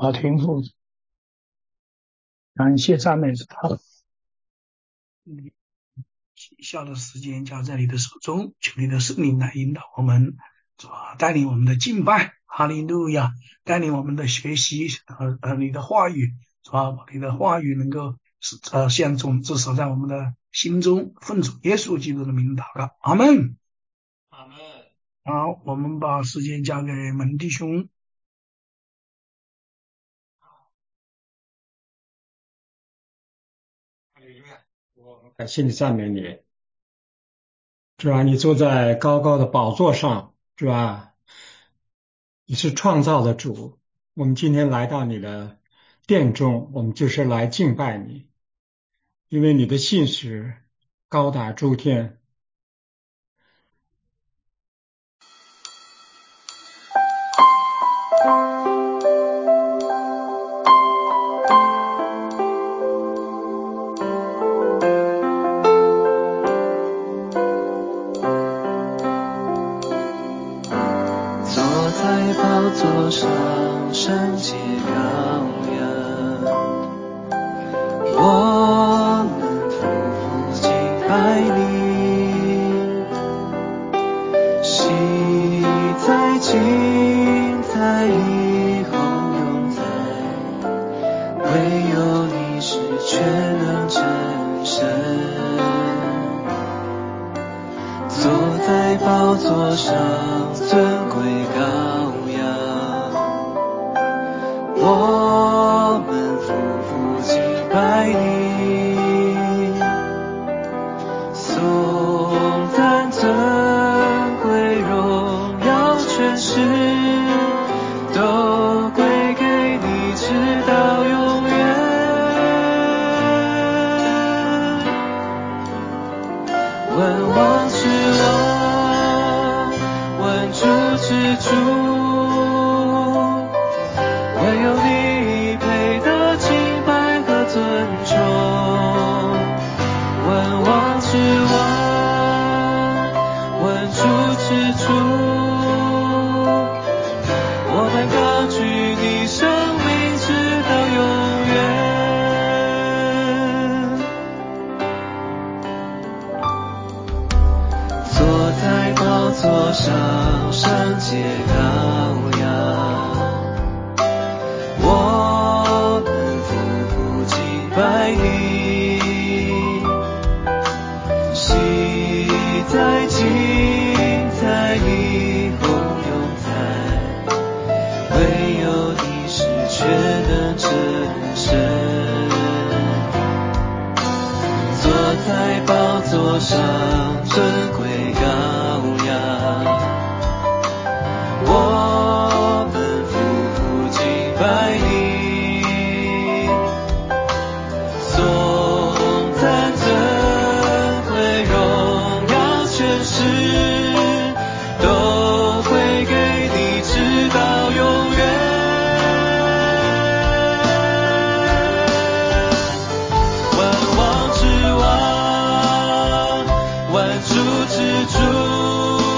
天父，感谢赞美他。下的时间交在你的手中，求你的圣灵来引导我们，带领我们的敬拜，哈利路亚，带领我们的学习和你的话语，你的话语能够像种子守在我们的心中，奉主耶稣基督的名祷告，阿们。 阿们。 好，我们把时间交给门弟兄。 我感谢你，赞美你，主啊，你坐在高高的宝座上，主啊，你是创造的主。我们今天来到你的殿中，我们就是来敬拜你，因为你的信实高达诸天。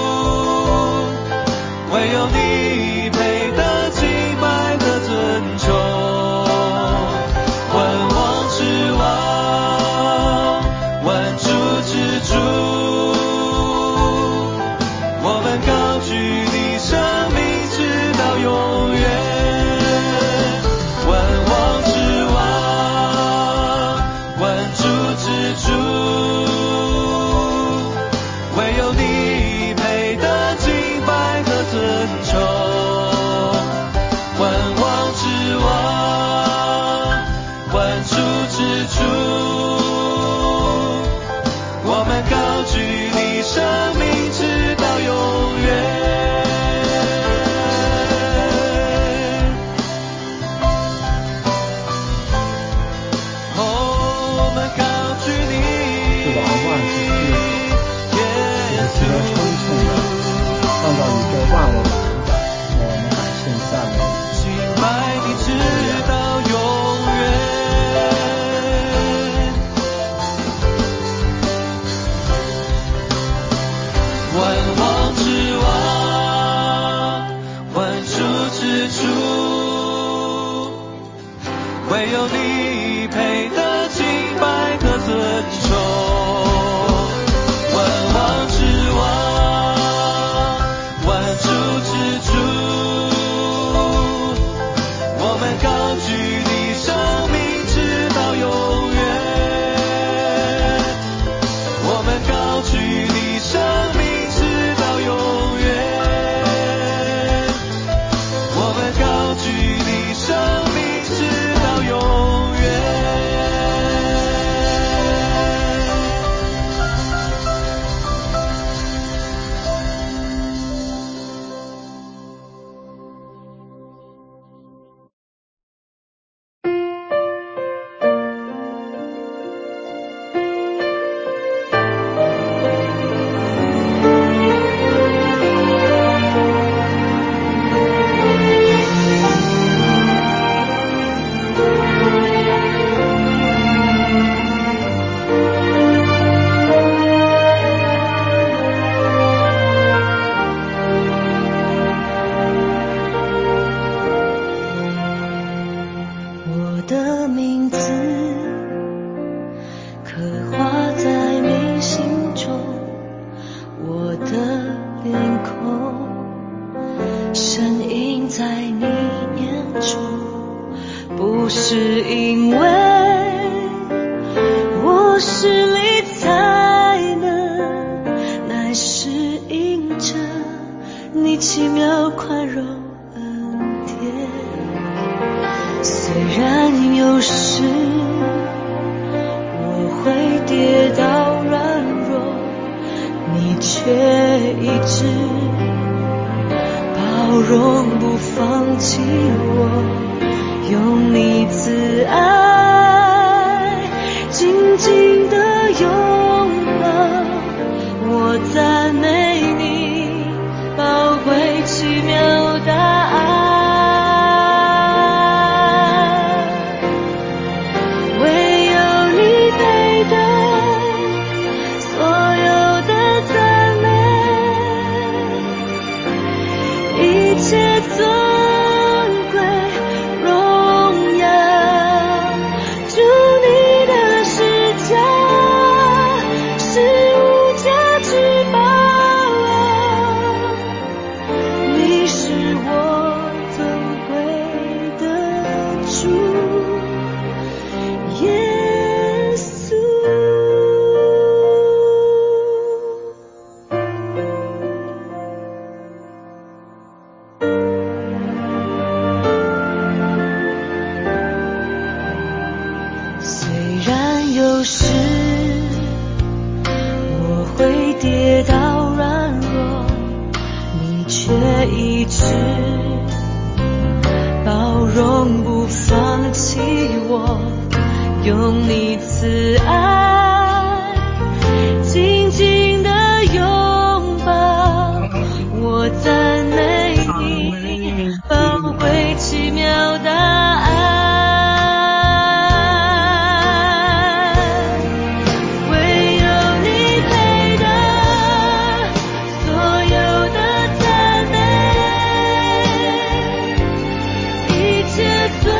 唯有你配得敬拜和尊崇。 唯有你配得敬拜和尊崇。万王之王，万主之主，我们高举你生命直到永远，我们高举你生命直到永远，我们高举你生命直到永远。 我的名字刻画在你心中，我的脸孔深印在你眼中，不是因为我实力才能，乃是因着你奇妙宽容恩典。虽然有时我会跌倒软弱，你却一直包容不放弃我，用你慈爱紧紧地拥抱我，赞美你宝贵奇妙大爱。用你慈爱紧紧地拥抱我，赞美你宝贵奇妙大爱。唯有你配得所有的赞美，一切尊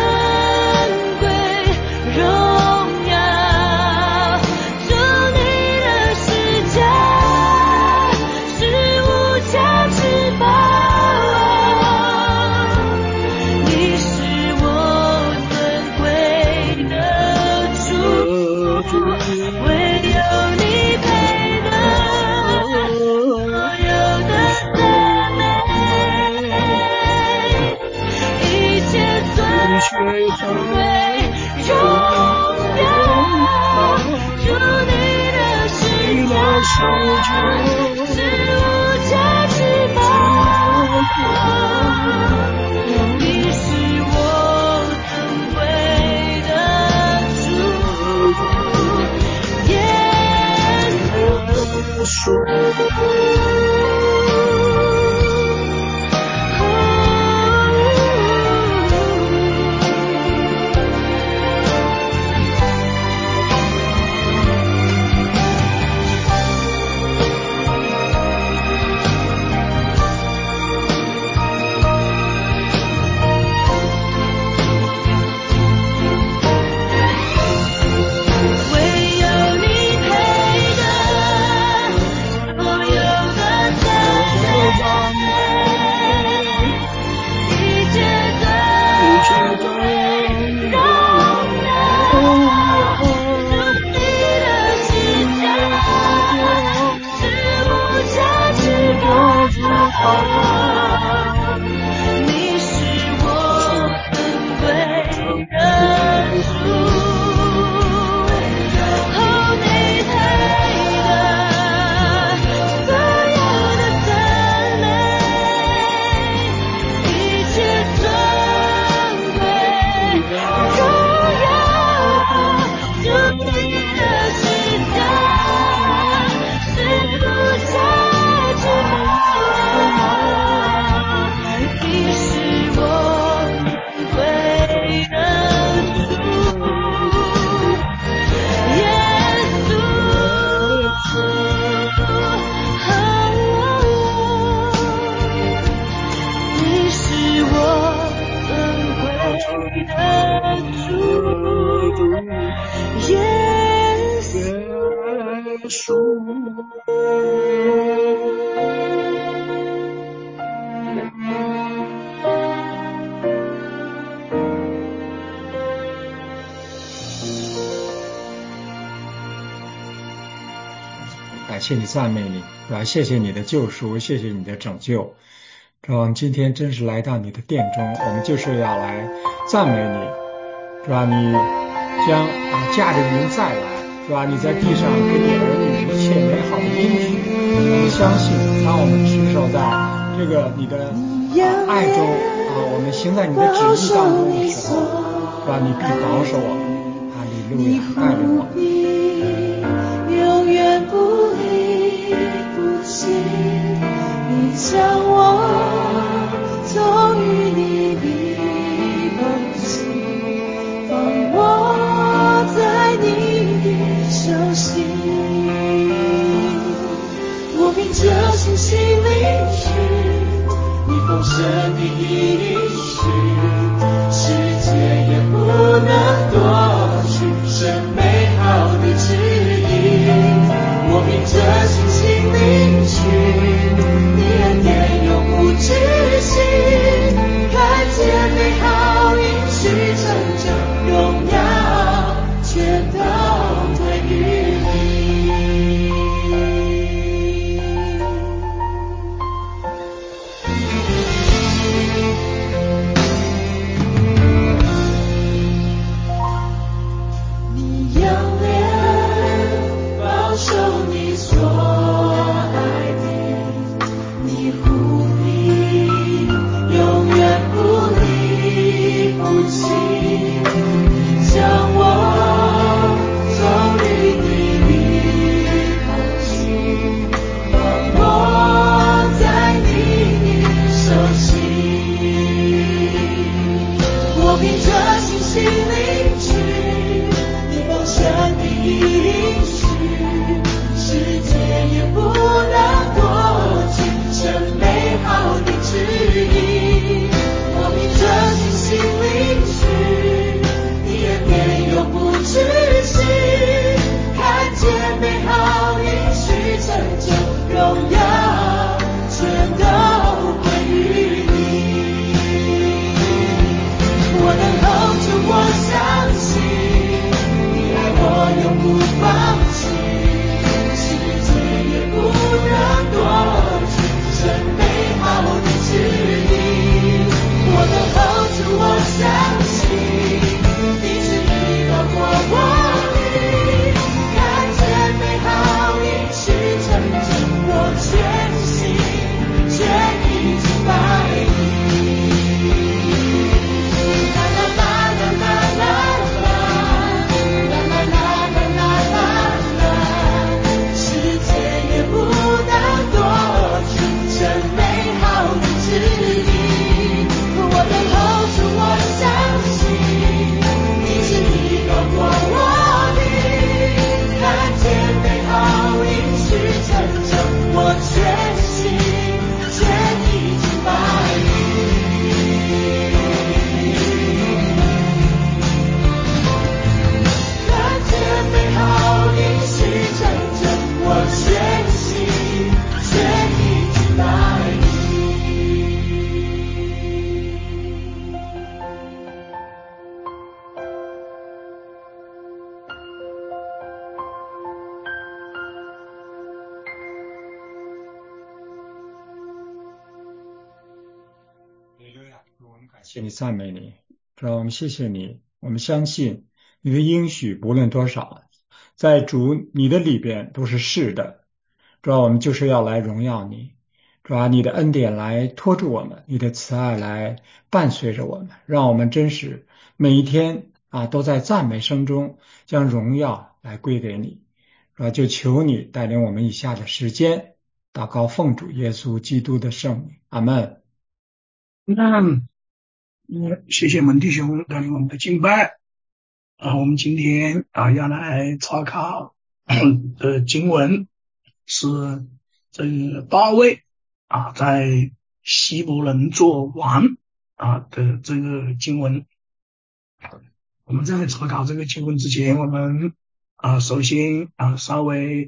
的主，耶稣。 感谢你，赞美你，谢谢你的救赎，谢谢你的拯救。主啊，我们今天真是来到你的殿中，我们就是要来赞美你。主啊，你将驾着云再来，主啊，你在地上给你儿女一切美好的应许，我们相信，当我们持守在这个你的爱中我们行在你的旨意当中的时候，主啊，你必保守我们，哈利路亚，带领我们。 永远不离不弃，你将我从与你的梦境，放我在你的手心。我凭着信心领取你丰盛的应许，世界也不能夺取这美好的旨意。我凭着信心领取你恩典永不止息，看见美好应许成就，荣耀全都归于你。你仰脸保守你所爱的，你护庇永远不离不弃，将我从与你的梦境，放我在你的手心。我凭着信心领取你丰盛的应许，世界也不能夺取这美好的旨意。我凭着信心领取你恩典永不止息，看见美好应许成就，荣耀全都归于你。我等候着，我相信你爱我永不放弃，世界也不能夺取这美好的旨意。我等候着，我相信你旨意高过我的，看见美好应许成就，我全心全意敬拜你。世界也不能夺取这美好的旨意。我等候着，我相信你旨意高过我的，看见美好应许成就，我全心全意敬拜你。看见美好应许成就，我全心全意敬拜你。 主，我们感谢你，赞美你。主啊，我们谢谢你，我们相信你的应许不论多少，在主你的里边都是是的。主啊，我们就是要来荣耀你。主啊，你的恩典来托住我们，你的慈爱来伴随着我们，让我们真是每一天都在赞美声中将荣耀来归给你。就求你带领我们以下的时间，祷告奉主耶稣基督的圣名，阿们。 谢谢门弟兄带领我们的敬拜我们今天要来查考的经文是这个大卫在希伯伦做王的这个经文我们在查考这个经文之前，我们首先稍微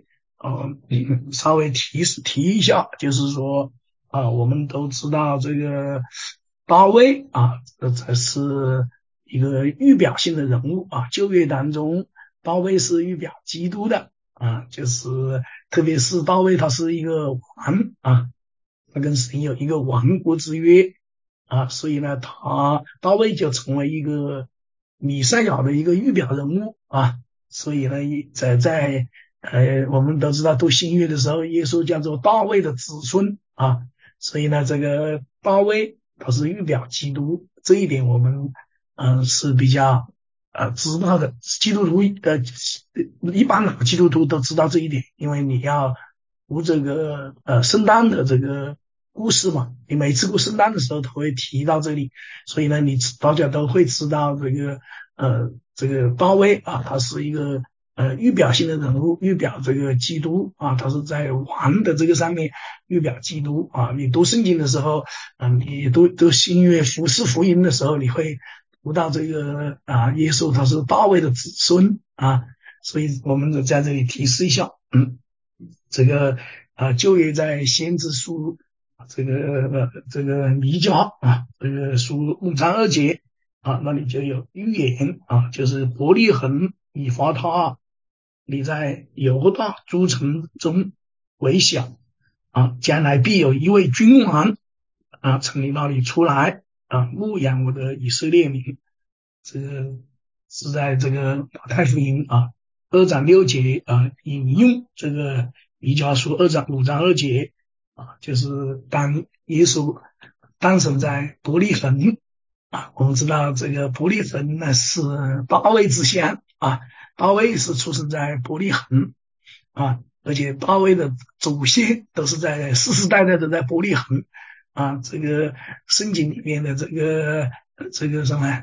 提一下，就是说我们都知道这个大卫这才是一个预表性的人物旧约当中大卫是预表基督的就是特别是大卫他是一个王他跟神有一个王国之约所以呢大卫就成为一个弥赛亚的一个预表人物所以呢在我们都知道读新约的时候，耶稣叫做大卫的子孙所以呢这个大卫他是预表基督，这一点我们是比较知道的，基督徒一般老基督徒都知道这一点，因为你要读这个圣诞的这个故事嘛，你每次过圣诞的时候都会提到这里，所以呢大家都会知道这个大卫他是一个预表性的人物，预表这个基督他是在王的这个上面预表基督你读圣经的时候你读新约服侍福音的时候，你会读到这个耶稣他是大卫的子孙所以我们在这里提示一下这个旧约在先知书这个弥迦这个书6章2节那里就有预言就是伯利恒以法他你在犹大诸城中为小将来必有一位君王从你那里出来牧养我的以色列民。这个是在这个马太福音2章6节引用这个弥迦书5章2节就是当耶稣诞生在伯利恒我们知道这个伯利恒呢是大卫之乡大卫是出生在伯利恒而且大卫的祖先都是在世世代代都在伯利恒这个圣经里面的这个什么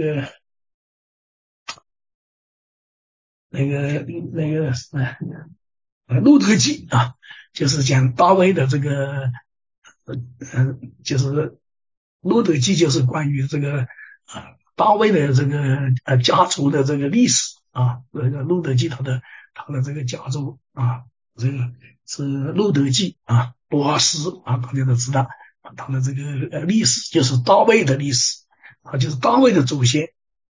路德记就是讲大卫的这个就是路德记就是关于这个大卫的这个家族的这个历史这个路德记他的这个家族这个是路德记波阿斯大家都知道他的这个历史就是大卫的历史就是大卫的祖先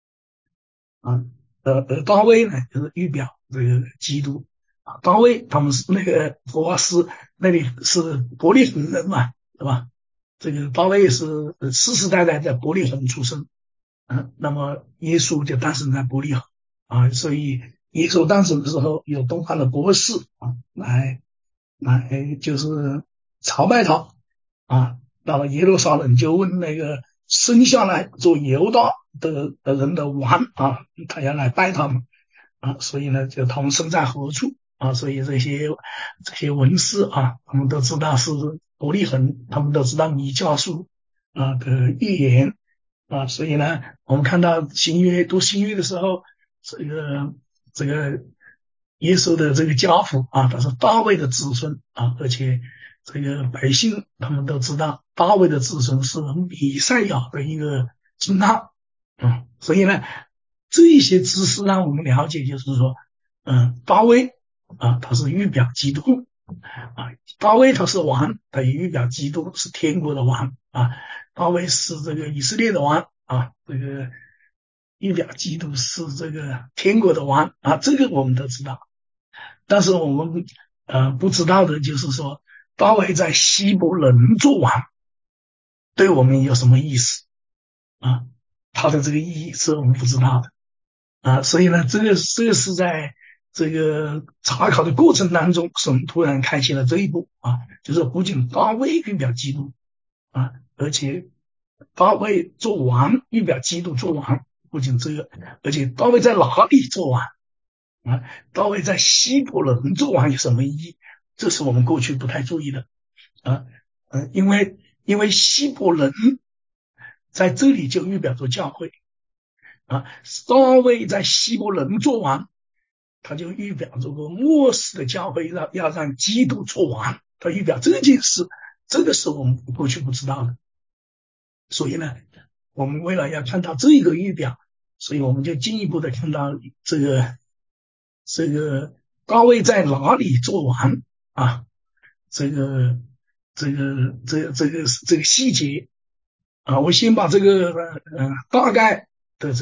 大卫呢就是预表这个基督大卫他们是那个波阿斯那里是伯利恒人嘛，对吧？这个大卫是世世代代在伯利恒出生那么耶稣就诞生在伯利恒所以耶稣诞生的时候有东方的博士来就是朝拜他到了耶路撒冷就问那个生下来做犹大的人的王他要来拜他们所以呢就他们生在何处所以这些文士他们都知道是伯利恒，他们都知道弥迦书的预言所以呢我们看到读新约的时候这个耶稣的这个家谱他是大卫的子孙而且这个百姓他们都知道大卫的子孙是弥赛亚的一个金号所以呢这一些知识让我们了解就是说大卫他是预表基督大卫他是王，他也预表基督是天国的王大卫是这个以色列的王这个预表基督是这个天国的王这个我们都知道，但是我们不知道的就是说大卫在希伯伦做王对我们有什么意思他的这个意义是我们不知道的所以呢这个是在这个查考的过程当中神突然开启了这一步就是不仅大卫预表基督而且大卫做王预表基督做王，不仅这个而且大卫在哪里做王大卫在希伯伦做王有什么意义，这是我们过去不太注意的因为希伯伦在这里就预表着教会大卫在希伯伦做王，他就预表这个末世的教会要让基督做王，他预表这件事，这个是我们过去不知道的。所以呢我们为了要看到这个预表所以我们就进一步的看到这个大卫在哪里做王啊？这个细节啊，我先把这个大概的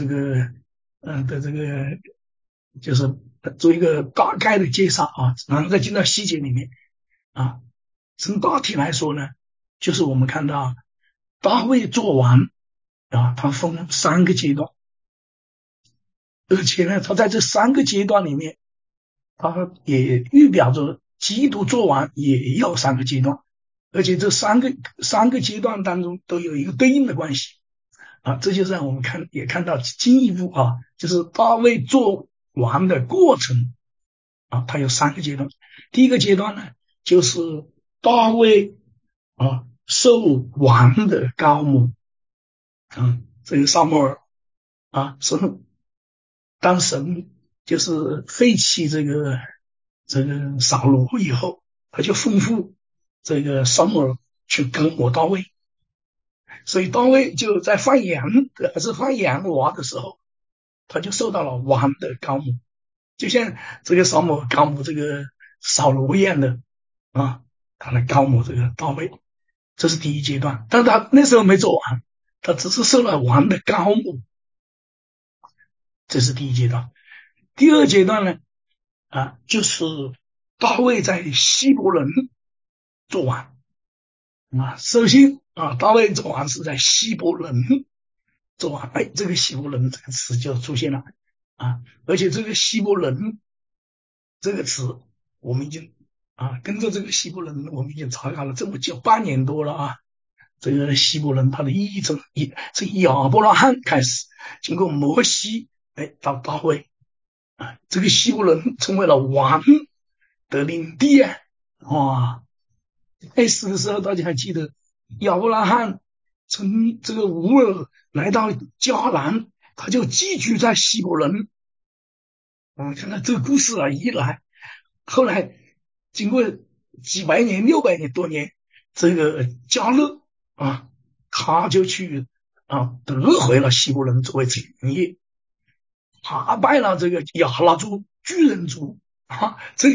就是做一个大概的介绍啊，然后再进到细节里面啊。从大体来说呢，就是我们看到大卫做王啊，他分3个阶段，而且呢，他在这3个阶段里面，他也预表着基督做王也要3个阶段，而且这三个阶段当中都有一个对应的关系啊，这就让我们也看到进一步啊，就是大卫做王的过程啊，它有3个阶段。第一个阶段呢，就是大卫啊受王的膏抹，这个撒母耳啊，当神就是废弃这个扫罗以后，他就吩咐这个撒母耳去膏抹大卫，所以大卫就在放羊娃的时候，他就受到了王的膏抹，就像这个撒母耳膏抹这个扫罗一样的啊，他来膏抹这个大卫，这是第一阶段。但他那时候没做王，他只是受了王的膏抹，这是第一阶段。第二阶段呢啊，就是大卫在希伯伦做王啊。首先啊，大卫做王是在希伯伦做王，这个希伯伦这个词就出现了啊，而且这个希伯伦这个词，我们已经跟着这个希伯伦，我们已经查考了这么久，8年多了啊。这个希伯伦它的意义从亚伯拉罕开始，经过摩西到大卫啊，这个希伯伦成为了王的领地啊。哇，开始的时候大家还记得亚伯拉罕从这个乌尔来到迦南，他就寄居在希伯伦。我们看到这个故事一来，后来经过几百年600年多年，这个迦勒啊，他就去得回了希伯伦作为产业，打败了这个亚拉族巨人族啊，这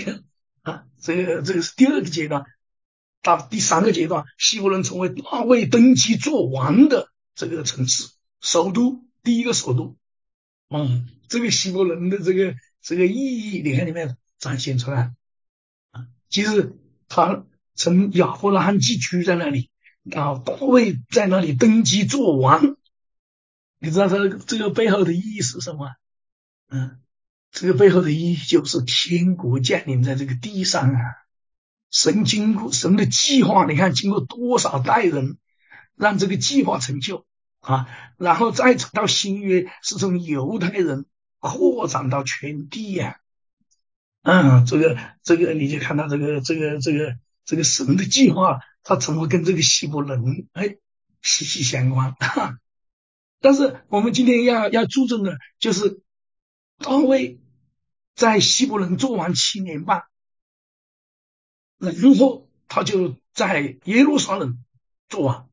个是第2个阶段。到第3个阶段，希伯伦成为大卫登基做王的这个城市首都，第一个首都。这个希伯伦的这个意义，你看里面展现出来啊。其实他从亚伯拉罕寄居在那里，大卫在那里登基做王，你知道他这个背后的意义是什么？这个背后的意义就是天国降临在这个地上啊。神的计划，你看经过多少代人让这个计划成就啊，然后再到新约是从犹太人扩展到全地呀。这个你就看到这个神的计划，它怎么跟这个希伯伦息息相关。但是我们今天要注重的就是大卫在希伯伦做完7年半，然后他就在耶路撒冷做王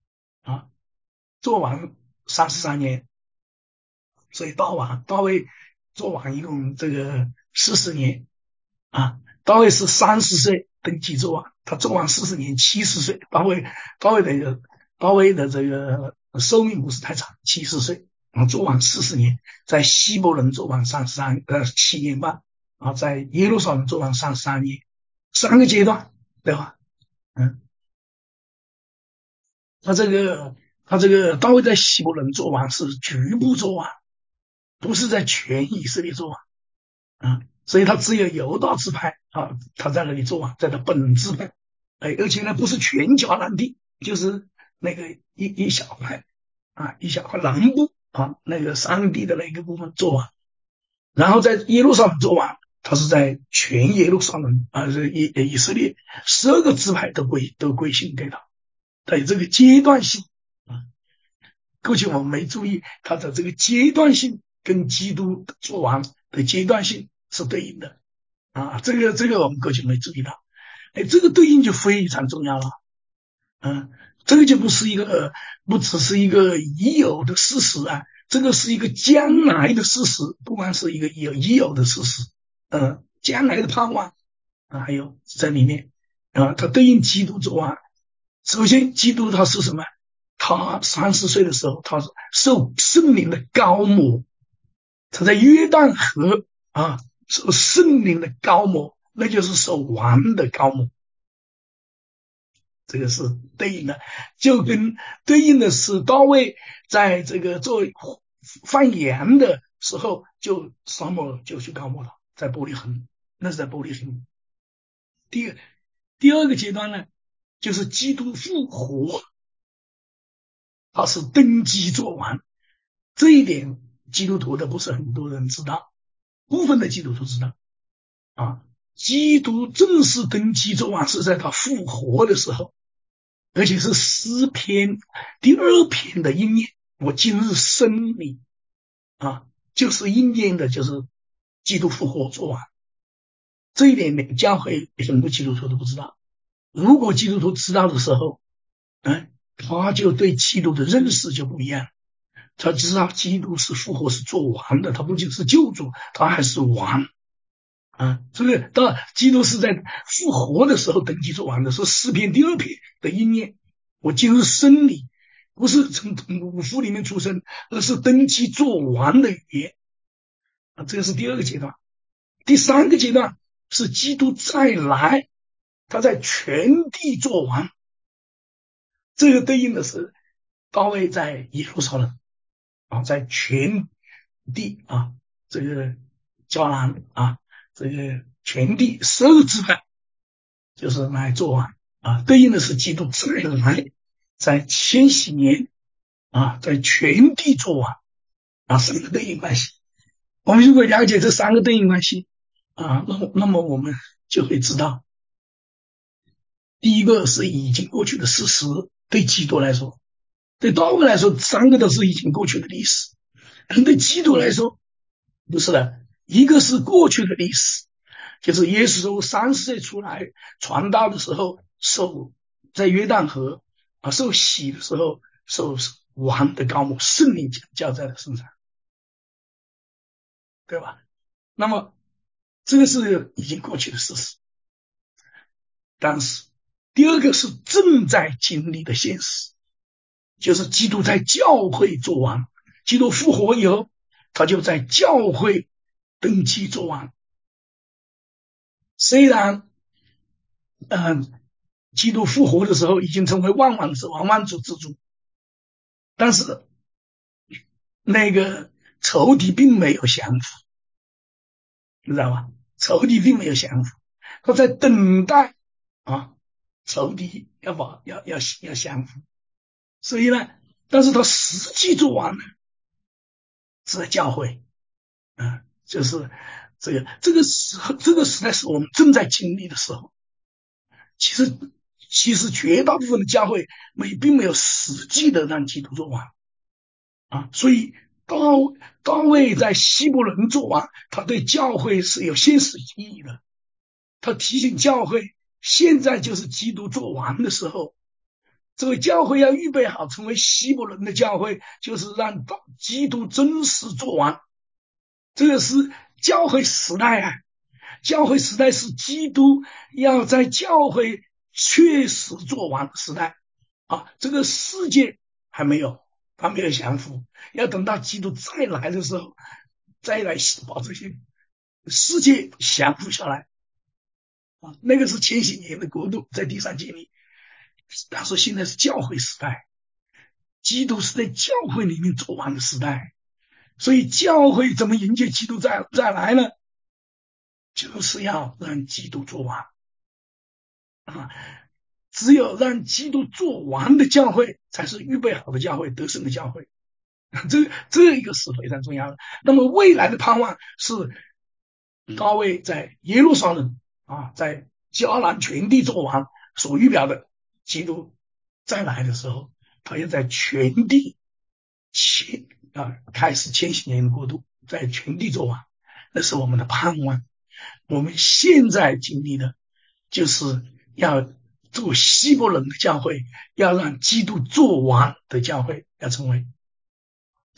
做王33年，所以大卫做王一共这个40年啊。大卫是30岁登基做王，他做王40年70岁。大卫的这个寿命不是太长，70岁做王40年，在希伯伦做王7年半在耶路撒冷做王33年，3个阶段，对吧？他这个大卫在希伯伦做王是局部做王，不是在全以色列做王所以他只有犹大支派他在那里做王，在他本支派，而且呢不是全迦南地，就是那个一小块一小块南部那个山地的那个部分做王，然后在耶路撒冷做王，他是在全耶路撒冷以色列12个支派都归信给他，它有这个阶段性过去我们没注意它的这个阶段性跟基督做王的阶段性是对应的这个我们过去没注意到，这个对应就非常重要了。这个就不只是一个已有的事实这个是一个将来的事实，不光是一个已有的事实，将来的盼望还有在里面它对应基督做王。首先，基督他是什么？他30岁的时候，他受圣灵的膏抹，他在约旦河受圣灵的膏抹，那就是受王的膏抹。这个是对应的，就跟对应的是大卫在这个做放羊的时候，撒母耳就去膏抹了，在伯利恒，那是在伯利恒。第二个阶段呢，就是基督复活，他是登基做王。这一点基督徒的不是很多人知道，部分的基督徒知道基督正式登基做王是在他复活的时候，而且是诗篇第2篇的应验。我今日生你就是应验的，就是基督复活做王。这一点教会很多基督徒都不知道。如果基督徒知道的时候他就对基督的认识就不一样，他知道基督是复活是做王的，他不仅是救主，他还是王所以当基督是在复活的时候登基做王的，是诗篇第2篇的应验。我今日生你，不是从母腹里面出生，而是登基做王的语言这个是第2个阶段。第3个阶段是基督再来，他在全地做王。这个对应的是大卫在耶路撒冷在全地这个迦南这个全地12支派就是来做王对应的是基督再来，在千禧年在全地做王3个对应关系。我们如果了解这3个对应关系那么我们就会知道，第一个是已经过去的事实，对基督来说，对大卫来说3个都是已经过去的历史，对基督来说不是的，一个是过去的历史，就是耶稣30岁出来传道的时候，在约旦河受洗的时候，受王的膏抹，圣灵降在他身上，对吧？那么这个是已经过去的事实。但是第2个是正在经历的现实，就是基督在教会做王，基督复活以后，他就在教会登基做王。虽然基督复活的时候已经成为万王之王，万主之主，但是那个仇敌并没有降服，你知道吗？仇敌并没有降服，他在等待仇敌要降服。所以呢，但是他实际做王呢是在教会就是这个时代是我们正在经历的时候。其实绝大部分的教会并没有实际的让基督做王所以大卫在希伯伦做王，他对教会是有现实意义的。他提醒教会，现在就是基督做王的时候，这个教会要预备好成为希伯伦的教会，就是让基督真实做王。这个是教会时代教会时代是基督要在教会确实做王的时代这个世界还没有降服，要等到基督再来的时候，再来把这些世界降服下来那个是千禧年的国度在地上建立。但是现在是教会时代，基督是在教会里面做王的时代，所以教会怎么迎接基督再来呢？就是要让基督做王只有让基督做王的教会才是预备好的教会，得胜的教会。这一个是非常重要的。那么未来的盼望是大卫在耶路撒冷在迦南全地做王所预表的，基督再来的时候，他要在全地开始千禧年的国度，在全地做王，那是我们的盼望。我们现在经历的就是要做希伯伦的教会，要让基督做王的教会要成为。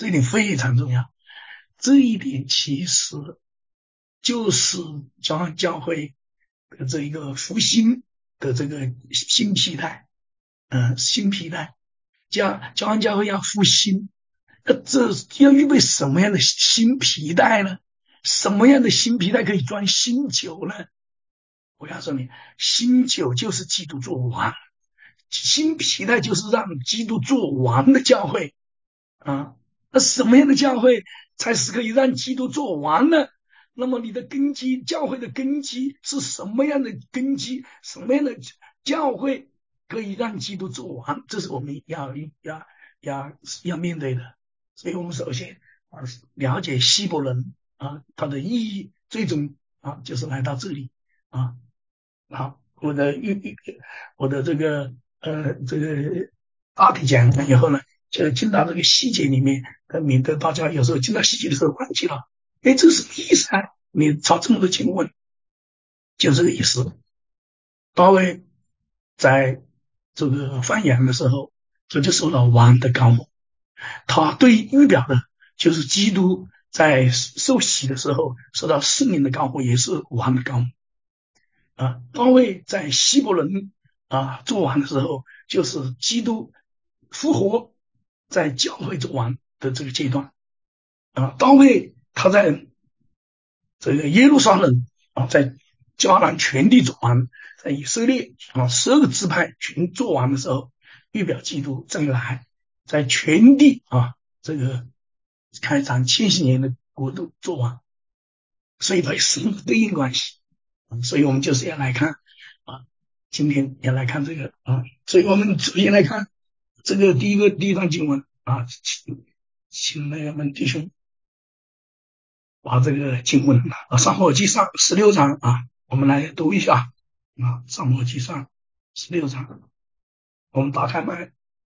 这一点非常重要。这一点其实就是教会的这一个复兴的这个新皮带，新皮带。教会要复兴，这要预备什么样的新皮带呢？什么样的新皮带可以装新酒呢？我告诉你，新酒就是基督做王，新皮带就是让基督做王的教会啊。那什么样的教会才是可以让基督做王呢？那么你的根基，教会的根基是什么样的根基？什么样的教会可以让基督做王？这是我们要面对的。所以我们首先了解希伯伦它的意义，最终就是来到这里啊。好，我的这个大体讲完以后呢，就进到这个细节里面，免得大家有时候进到细节的时候忘记了，这是什么意思啊？你查这么多经文，就这个意思。大卫在这个放羊的时候，这就受到王的高牧，他对预表的就是基督在受洗的时候受到圣灵的高牧，也是王的高牧。大卫在希伯伦做王的时候，就是基督复活在教会做王的这个阶段。大卫他在这个耶路撒冷在迦南全地做王，在以色列12个支派全做王的时候，预表基督再来在全地这个开展1000年的国度做王，所以它是对应关系。所以我们就是要来看今天要来看这个所以我们首先来看这个第一段经文请那个弟兄把这个经文撒母耳记上16章我们来读一下撒母耳记上16章，我们打开麦。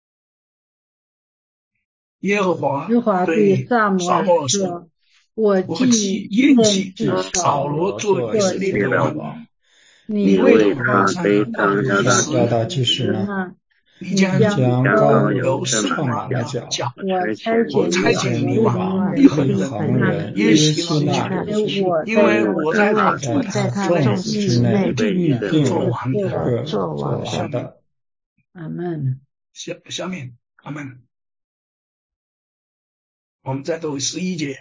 耶和华对撒母耳说：我既厌弃扫罗做以色列的王，你为他背上要到祭司那， 你将膏油盛满了脚，我差遣你往利恒人耶西那去，因为我在他众子之内立定做王的。 阿门。 下面阿门。我们再读11节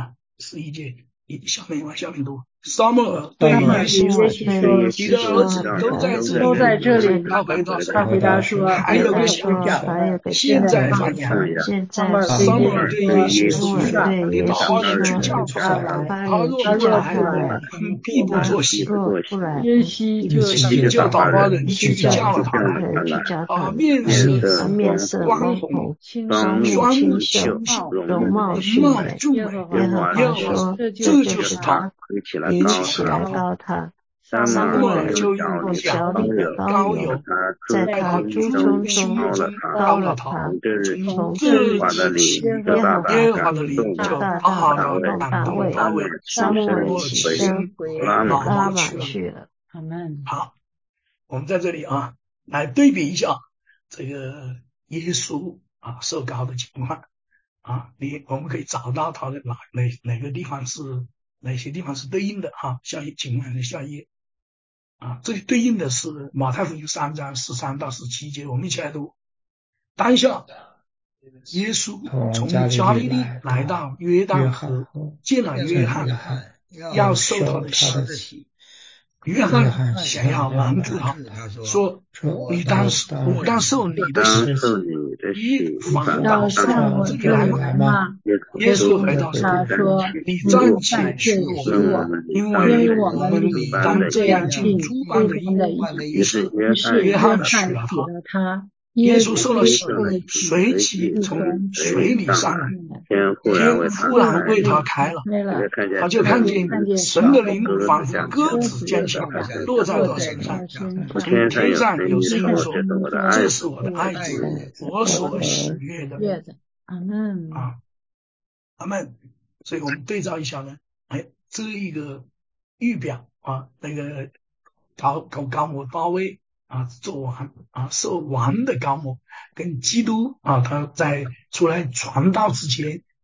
11节，下面读。撒母耳对耶西说：“你的儿子都在这里。”他回答说：“还有个小孩，现在放羊。”撒母耳对耶西说：“你到巴人去叫他来，他若不来，必不作戏。”耶西就到巴人去叫了他来，面色光红，双目清秀，容貌俊美。耶和华说：“这就是他。”你起来膏他。撒母耳就用小里的膏油在他猪中膏了他，从这日起，耶和华的灵就大大的感动大卫，撒母耳起身回拉玛去了。 阿们。 好，我们在这里来对比一下这个耶稣受膏的情况我们可以找到他的哪个地方是哪些地方是对应的下一请看下一页这里对应的是马太福音3章13到17节，我们一起来读。当下耶稣从加利利来到约旦河，见了约翰，要受他的洗。约翰想要拦住他，说：“我当受你的洗，你反倒上我这里来吗？”耶稣回答说：“你暂且许我，因为我们理当这样尽诸般的义。”于是约翰许了他。耶稣受了洗，随即从水里上来，天忽然为他开了，他就看见神的灵仿佛鸽子降下，落在他身上。从天上有声音说：“这是我的爱子，我所喜悦的。” 阿门。 阿们。所以我们对照一下呢，这一个预表那个高摩大卫做王受王的高摩，跟基督他在出来传道之前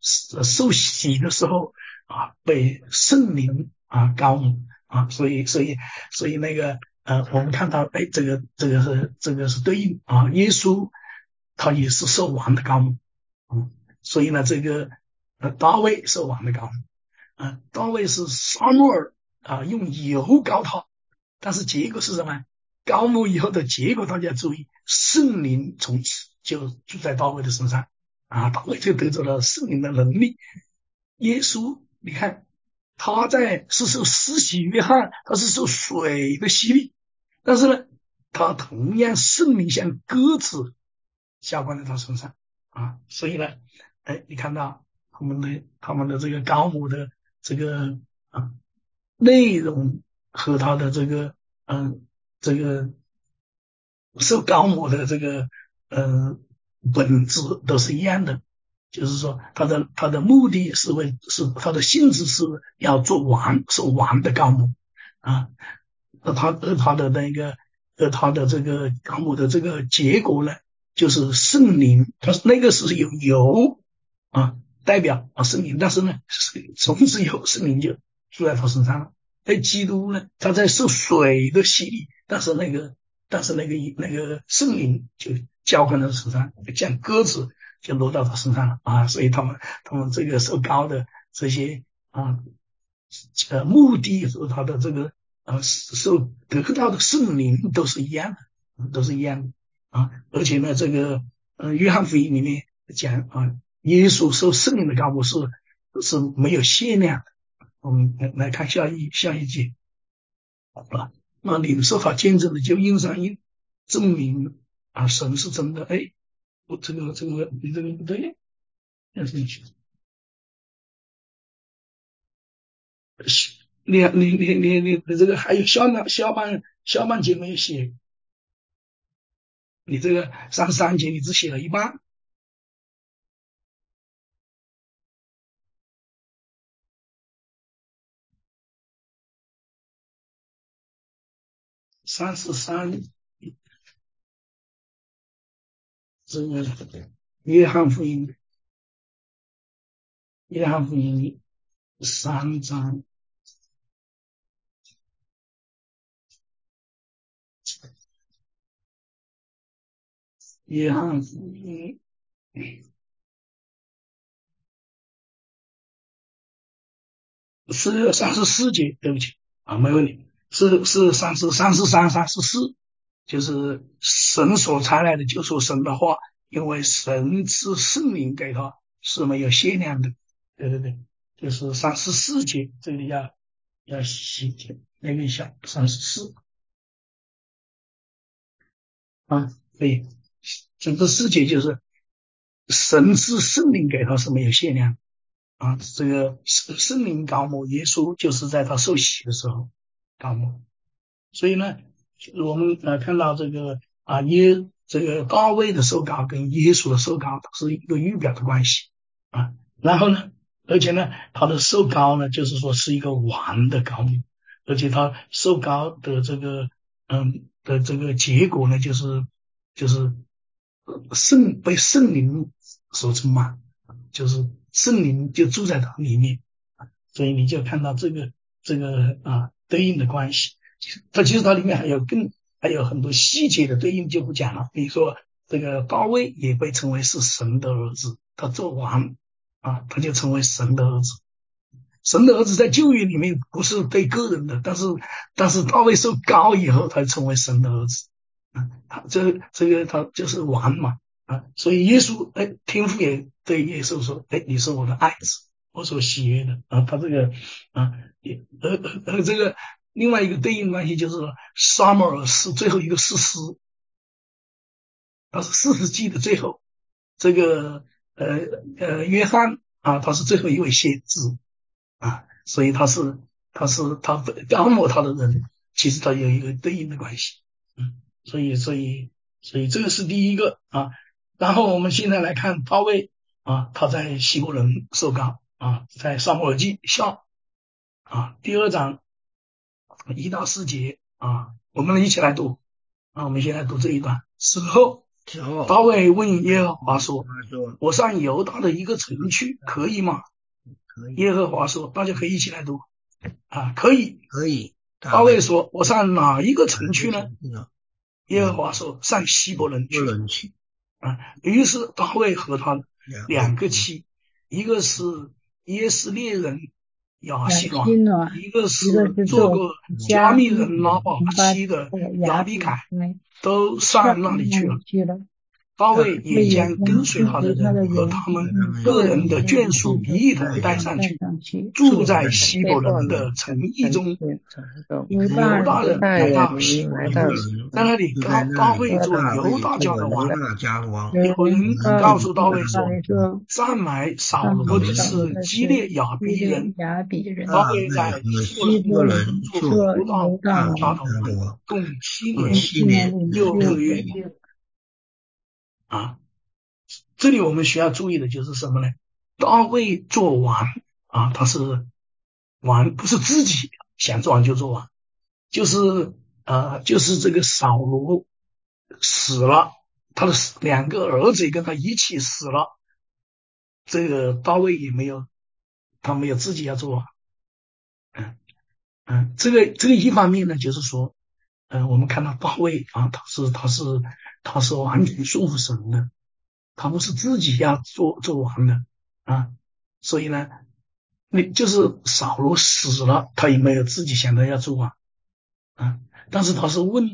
受洗的时候啊，被圣灵啊膏抹啊，所以那个我们看到，哎，这个是对应啊，耶稣他也是受王的膏抹，所以呢，这个大卫受王的膏抹。大卫是撒母耳啊用油膏他，但是结果是什么？膏抹以后的结果，大家注意，圣灵从此就住在大卫的身上啊，大卫就得着了圣灵的能力。耶稣，你看他是受施洗约翰，他是受水的洗礼，但是呢，他同样圣灵像鸽子下灌在他身上啊，所以呢，哎，你看到他们的这个膏抹的这个内容和他的这个受膏抹的这个本质都是一样的，就是说他的目的是他的性质是要做王，受王的膏抹啊，他的这个膏抹的这个结果呢，就是圣灵，他那个是有油啊代表圣灵，但是呢，从此以后圣灵就住在他身上了。在基督呢，他在受水的洗礼，但是那个圣灵就浇灌在他身上，像鸽子就落到他身上了啊！所以他们这个受膏的这些目的和他的这个得到的圣灵都是一样的，啊！而且呢，这个约翰福音里面讲啊，耶稣受圣灵的膏抹是没有限量的。我们来看下一节啊，那领受他见证的就印上印，证明啊神是真的。哎，我这个你这个不对，要进去。你这个还有下半节没有写，你这个33节你只写了一半。33，这个约翰福音3章。约翰福音是34节，对不起啊，没问题，是33、34，就是神所差来的就说神的话，因为神赐圣灵给他是没有限量的，对，就是34节，这里要写那个一下34啊，对，整个世界就是神赐圣灵给他是没有限量的。啊，这个圣灵膏抹耶稣就是在他受洗的时候膏抹，所以呢，我们看到这个这个大卫的受膏跟耶稣的受膏它是一个预表的关系啊。然后呢，而且呢，他的受膏呢，就是说是一个王的膏抹，而且他受膏的这个这个结果呢，就是被圣灵所充满，就是圣灵就住在他里面，所以你就看到这个对应的关系。其实它里面还有很多细节的对应就不讲了。比如说这个大卫也被称为是神的儿子，他做王啊，他就成为神的儿子。神的儿子在旧约里面不是对个人的，但是大卫受膏以后，他成为神的儿子。他他就是王嘛啊，所以耶稣天父也对耶稣说，你是我的爱子，我所喜悦的啊。他这个啊，这个另外一个对应关系就是说，撒母耳是最后一个士师，他是士师记的最后，这个约翰啊，他是最后一位先知啊，所以他膏抹他的人，其实他有一个对应的关系，所以这个是第一个啊。然后我们现在来看大卫啊，他在希伯伦受膏啊，在撒母耳记下啊第2章1到4节啊，我们一起来读啊，我们先来读这一段。此后之后， 大卫问耶和华说他说：“ 我上犹大的一个城去，可以吗？” 可以， 耶和华说，大家可以一起来读啊，可以。 可以。 大卫说：“我上哪一个城去呢？” 呢？ 耶和华说：“上希伯伦不去。 能去。 于是大卫和他两个妻， 妻，一个是耶斯列人亚希暖，一个是一个是做过加密人拉巴巴妻的亚亚比凯，都上那里去了。大卫也将跟随他的人和他们个人的眷属一同带上去，住在希伯伦的城邑中。犹大人来到希伯伦，在那里大卫做犹大家的王。有人告诉大卫说，上来扫罗的是基列雅比人。大卫在希伯伦做犹大家的王，共7年6个月。这里我们需要注意的就是什么呢？大卫做王他是王，不是自己想做王就做王，就是这个扫罗死了，他的2个儿子也跟他一起死了，这个大卫也没有，他没有自己要做王。这个一方面呢，就是说，我们看到大卫他是完全顺服神的。他不是自己要做王的所以呢，你就是扫罗死了，他也没有自己想到要做王但是他是问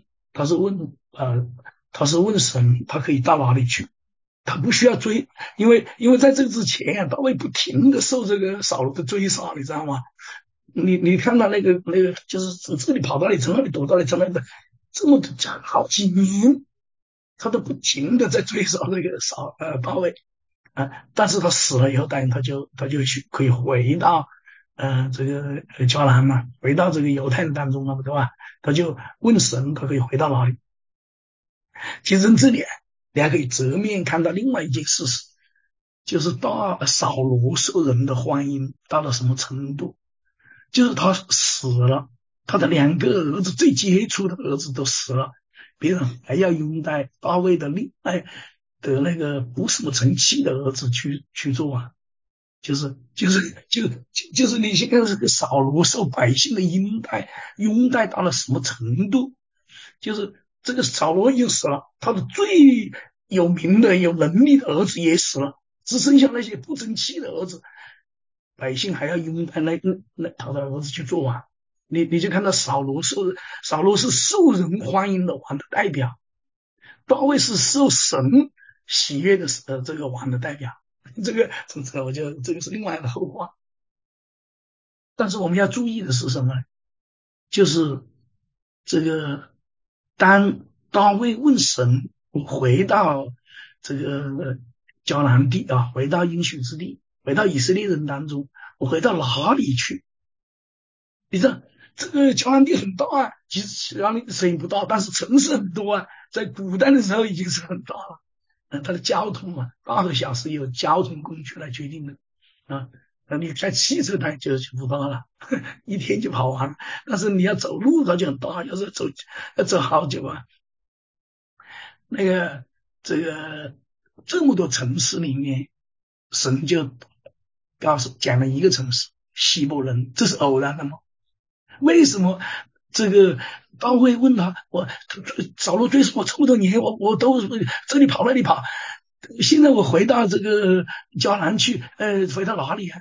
神，他可以到哪里去？他不需要追，因为在这之前大卫不停的受这个扫罗的追杀，你知道吗？你看到那个就是从这里跑到那里，从那里躲到那里，从那里这么好几年。他都不停的在追杀这个大卫但是他死了以后，当然他就可以回到这个迦南嘛，回到这个犹太人当中了，对吧？他就问神，他可以回到哪里？其实从这里你还可以侧面看到另外一件事实，就是扫罗受人的欢迎到了什么程度？就是他死了，他的2个儿子，最杰出的儿子都死了。别人还要拥戴大卫的另外的那个不什么成器的儿子去做就是你现在这个扫罗受百姓的拥戴到了什么程度？就是这个扫罗已经死了，他的最有名的有能力的儿子也死了，只剩下那些不争气的儿子，百姓还要拥戴那他的儿子去做王。你就看到扫罗是受人欢迎的王的代表，大卫是受神喜悦的这个王的代表。这个我觉得这个是另外的后话。但是我们要注意的是什么呢？就是这个当大卫问神回到这个迦南地回到应许之地，回到以色列人当中，我回到哪里去？你知道这个迦南地很大其实迦南地虽然不大，但是城市很多在古代的时候已经是很大了。它的交通大和小是由交通工具来决定的你开汽车它就不大了，一天就跑完了。但是你要走路它就很大，要走好久那个这么多城市里面，神就讲了一个城市希伯伦，这是偶然的吗？为什么这个大卫问他，扫罗追杀我这么多年，我都这里跑那里跑，现在我回到这个迦南去，回到哪里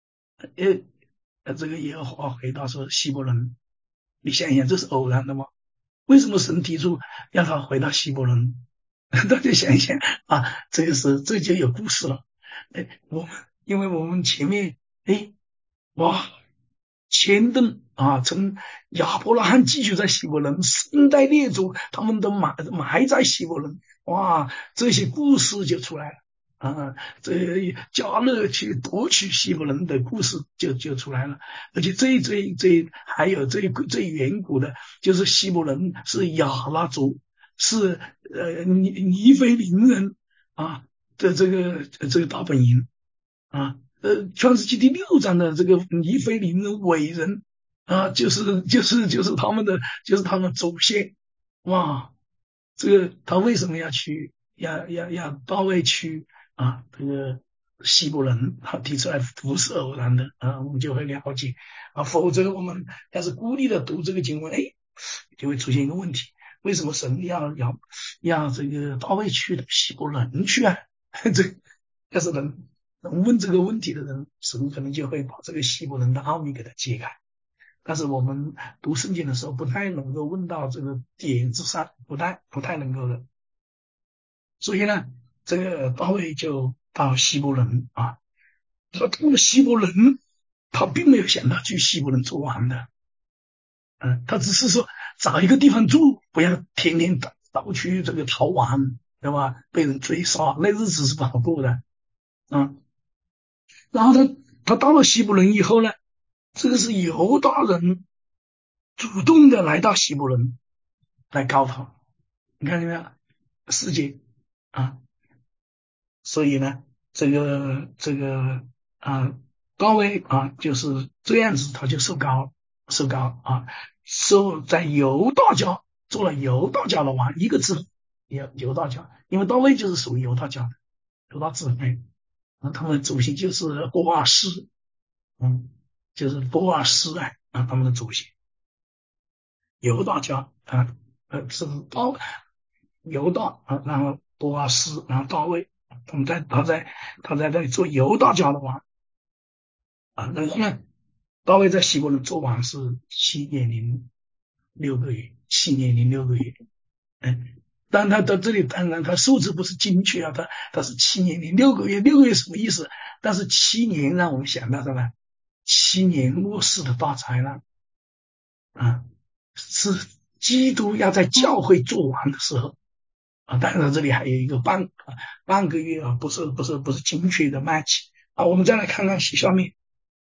这个耶和华回答说希伯伦。你想一想，这是偶然的吗？为什么神提出让他回到希伯伦？大家想一想这就有故事了。因为我们前面前顿从亚伯拉罕继续在希伯伦，3代列祖他们都埋在希伯伦，这些故事就出来了这迦勒去夺取希伯伦的故事就出来了。而且最还有最远古的就是希伯伦是亚拉族，是尼非林人的这个大本营创世纪第6章的这个尼非林人伟人就是他们的祖先这个他为什么要去要大卫去这个希伯伦提出来不是偶然的我们就会了解否则我们要是孤立的读这个经文，就会出现一个问题：为什么神要这个大卫去的希伯伦去啊？这要是能问这个问题的人，神可能就会把这个希伯伦的奥秘给他揭开。但是我们读圣经的时候不太能够问到这个点子上，不太能够的。所以呢，这个大卫就到希伯伦他到了希伯伦，他并没有想到去希伯伦做王的，他只是说找一个地方住，不要天天到处这个逃亡，对吧？被人追杀，那日子是不好过的，然后他到了希伯伦以后呢，这个是犹大人主动的来到希伯伦来告他，你看见没有？4节所以呢，这个大卫就是这样子，他就受膏在犹大家做了犹大家的王，一个字犹大家，因为大卫就是属于犹大家的犹大支派他们的祖先就是波阿斯，就是波阿斯他们的祖先犹大家是犹大然后波阿斯，然后大卫，他在那里做犹大家的王那看大卫在希伯伦做王是7年零6个月，7年零6个月，但他到这里当然他数字不是精确他是7年零6个月，6个月什么意思？但是7年让我们想到什么？7年末世的大灾难是基督要在教会做王的时候当然这里还有一个半个月不是精确的match我们再来看看下面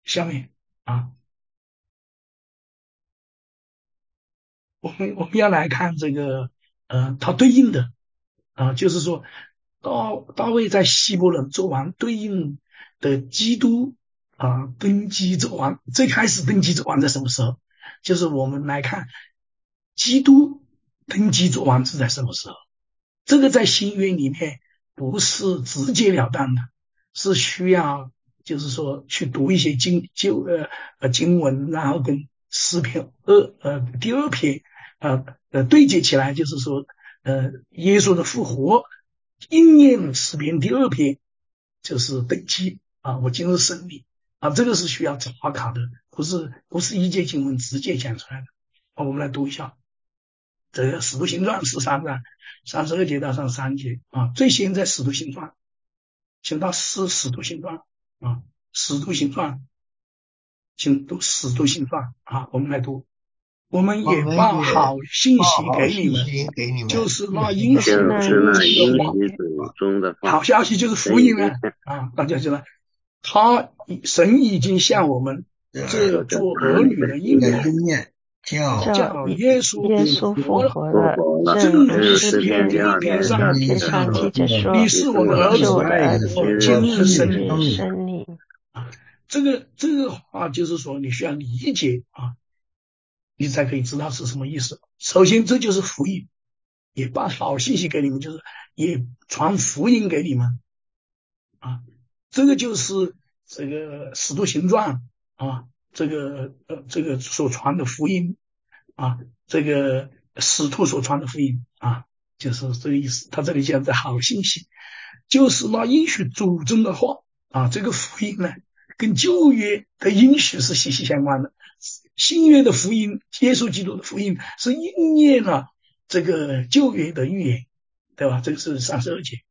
我们要来看这个它对应的就是说大卫在希伯伦做王对应的基督登基做王，最开始登基做王在什么时候？就是我们来看基督登基做王是在什么时候？这个在新约里面不是直截了当的，是需要就是说去读一些经文，然后跟诗篇第2篇对接起来，就是说耶稣的复活应验诗篇第2篇就是登基我今日胜利这个是需要查考的，不是一节经文直接讲出来的我们来读一下这个使徒行传13章32节到33节最先在使徒行传，请到使徒行传使徒行传，请读使徒行传我们来读。我们也报好信息给你们，就是那应许中的话，好消息就是福音大家知道神已经向我们这做儿女的应验叫耶稣复活了，正如诗篇第2篇上记着说，你是我的儿子，我今日生你这个话就是说你需要理解你才可以知道是什么意思。首先这就是福音，也把好信息给你们，就是也传福音给你们这个就是这个使徒行传这个所传的福音这个使徒所传的福音就是这个意思。他这里讲的好信息就是那应许主宗的话这个福音呢跟旧约的应许是息息相关的。新约的福音，耶稣基督的福音是应验了这个旧约的预言，对吧？这个是32节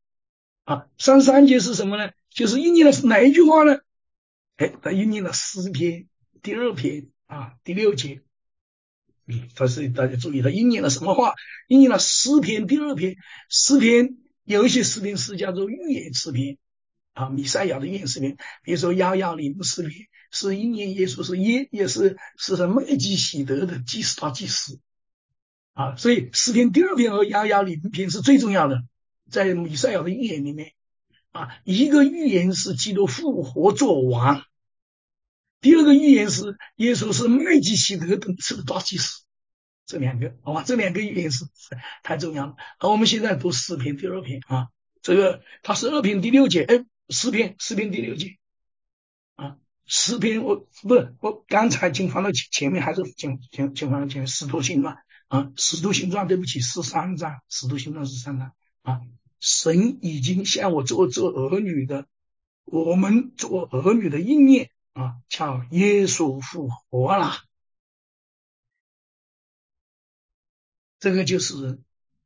33节是什么呢？就是应验了是哪一句话呢？它应验了诗篇第2篇第6节大家注意它应验了什么话？应验了诗篇第2篇。诗篇有一些诗篇是叫做预言诗篇弥赛亚的预言诗篇，比如说110诗篇是应验耶稣也是麦基洗德的大祭司所以诗篇第2篇和110篇是最重要的，在弥赛亚的预言里面一个预言是基督复活作王，第二个预言是耶稣是麦基洗德等次的大祭司，这两个预言是太重要了。我们现在读诗篇第2篇这个他12篇第6节，诗篇第6节啊，诗篇我刚才请放到前面，还是请放到前面，使徒行传啊，使徒行传对不起13章，使徒行传13章啊，神已经向我做儿女的，我们做儿女的应验啊，叫耶稣复活了。这个就是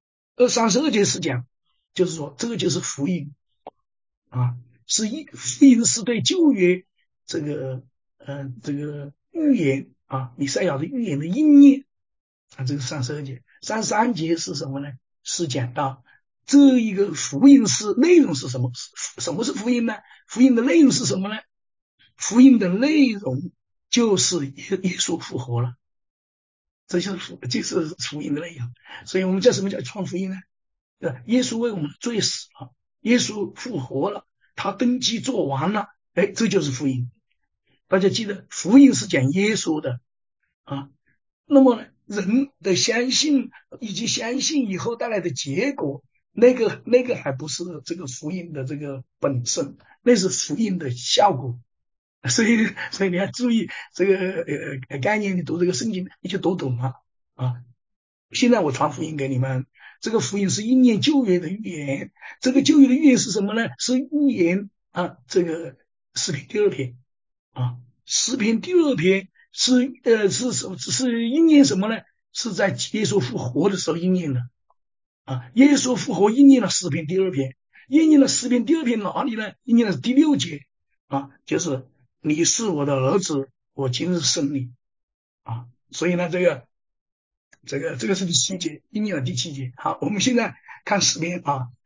32节是讲，就是说这个就是福音啊，福音是对旧约这个预言啊，以赛亚的预言的应验啊，这个32节。33节是什么呢？是讲到这一个福音是内容是什么？什么是福音呢？福音的内容是什么呢？福音的内容就是耶稣复活了，这就是福音的内容。所以我们叫什么叫传福音呢？耶稣为我们罪死了，耶稣复活了，他登基做完了，这就是福音。大家记得福音是讲耶稣的啊。那么呢，人的相信以及相信以后带来的结果，那个还不是这个福音的这个本身，那是福音的效果。所以你要注意这个概念，你读这个圣经你就读懂了啊。现在我传福音给你们，这个福音是应验旧约的预言，这个旧约的预言是什么呢？是预言啊，这个诗篇第2篇啊，诗篇第2篇是应验什么呢？是在耶稣复活的时候应验的啊，耶稣复活应验了诗篇第2篇，应验了诗篇第2篇哪里呢？应验了第6节啊，就是你是我的儿子，我今日生你啊。所以呢，这个是第7节，应验了第7节。好，我们现在看诗篇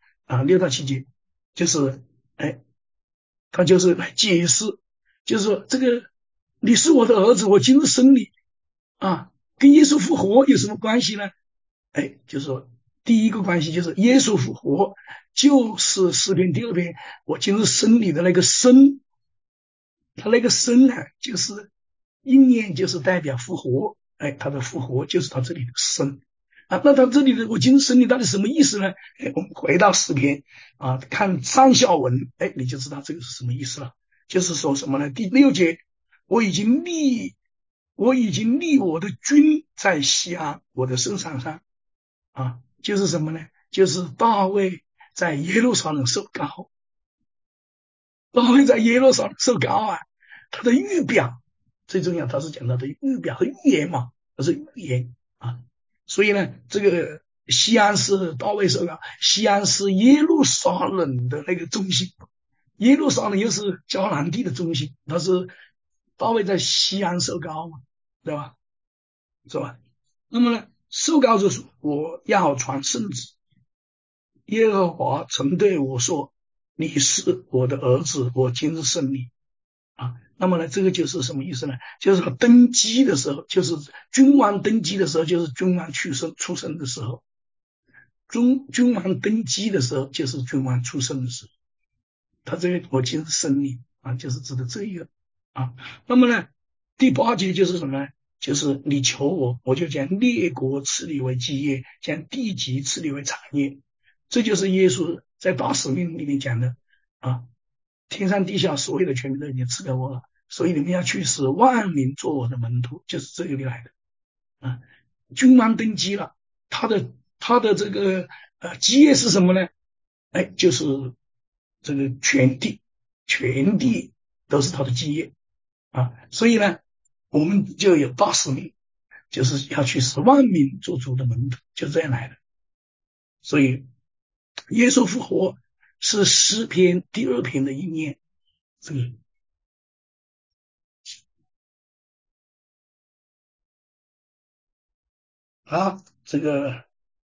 6到7节，就是他就是来解释，就是说这个你是我的儿子，我今日生你啊，跟耶稣复活有什么关系呢？就是说第一个关系就是耶稣复活就是诗篇第2篇我今日生你的那个生，他那个生呢就是应验，就是代表复活，他的复活就是他这里的生啊。那他这里的我今日生你到底什么意思呢？我们回到诗篇啊，看上下文，你就知道这个是什么意思了。就是说什么呢？第6节，我已经立我的君在西安我的圣山上啊，就是什么呢？就是大卫在耶路撒冷受膏，大卫在耶路撒冷受膏啊，他的预表最重要，他是讲他的预表和预言嘛，他是预言啊。所以呢，这个西安是大卫受膏，西安是耶路撒冷的那个中心，耶路撒冷又是迦南地的中心，他是大卫在西安受膏嘛，对吧？是吧？那么呢，受膏就说我要传圣旨，耶和华曾对我说，你是我的儿子，我今日生你啊。那么呢，这个就是什么意思呢？就是他登基的时候，就是君王登基的时候，就是君王出生的时候，君王登基的时候就是君王出生的时候，他这个我今日生你啊，就是指的这一个啊。那么呢，第8节就是什么呢？就是你求我，我就将列国赐你为基业，将地级赐你为产业。这就是耶稣在大使命里面讲的啊，天上地下所有的权柄都已经赐给我了，所以你们要去使万民做我的门徒，就是这个里来的啊。君王登基了，他的这个基业是什么呢？就是这个全地都是他的基业啊。所以呢，我们就有大使命，就是要去使万民做主的门徒，就这样来的。所以耶稣复活是诗篇第2篇的应验。这个好，这个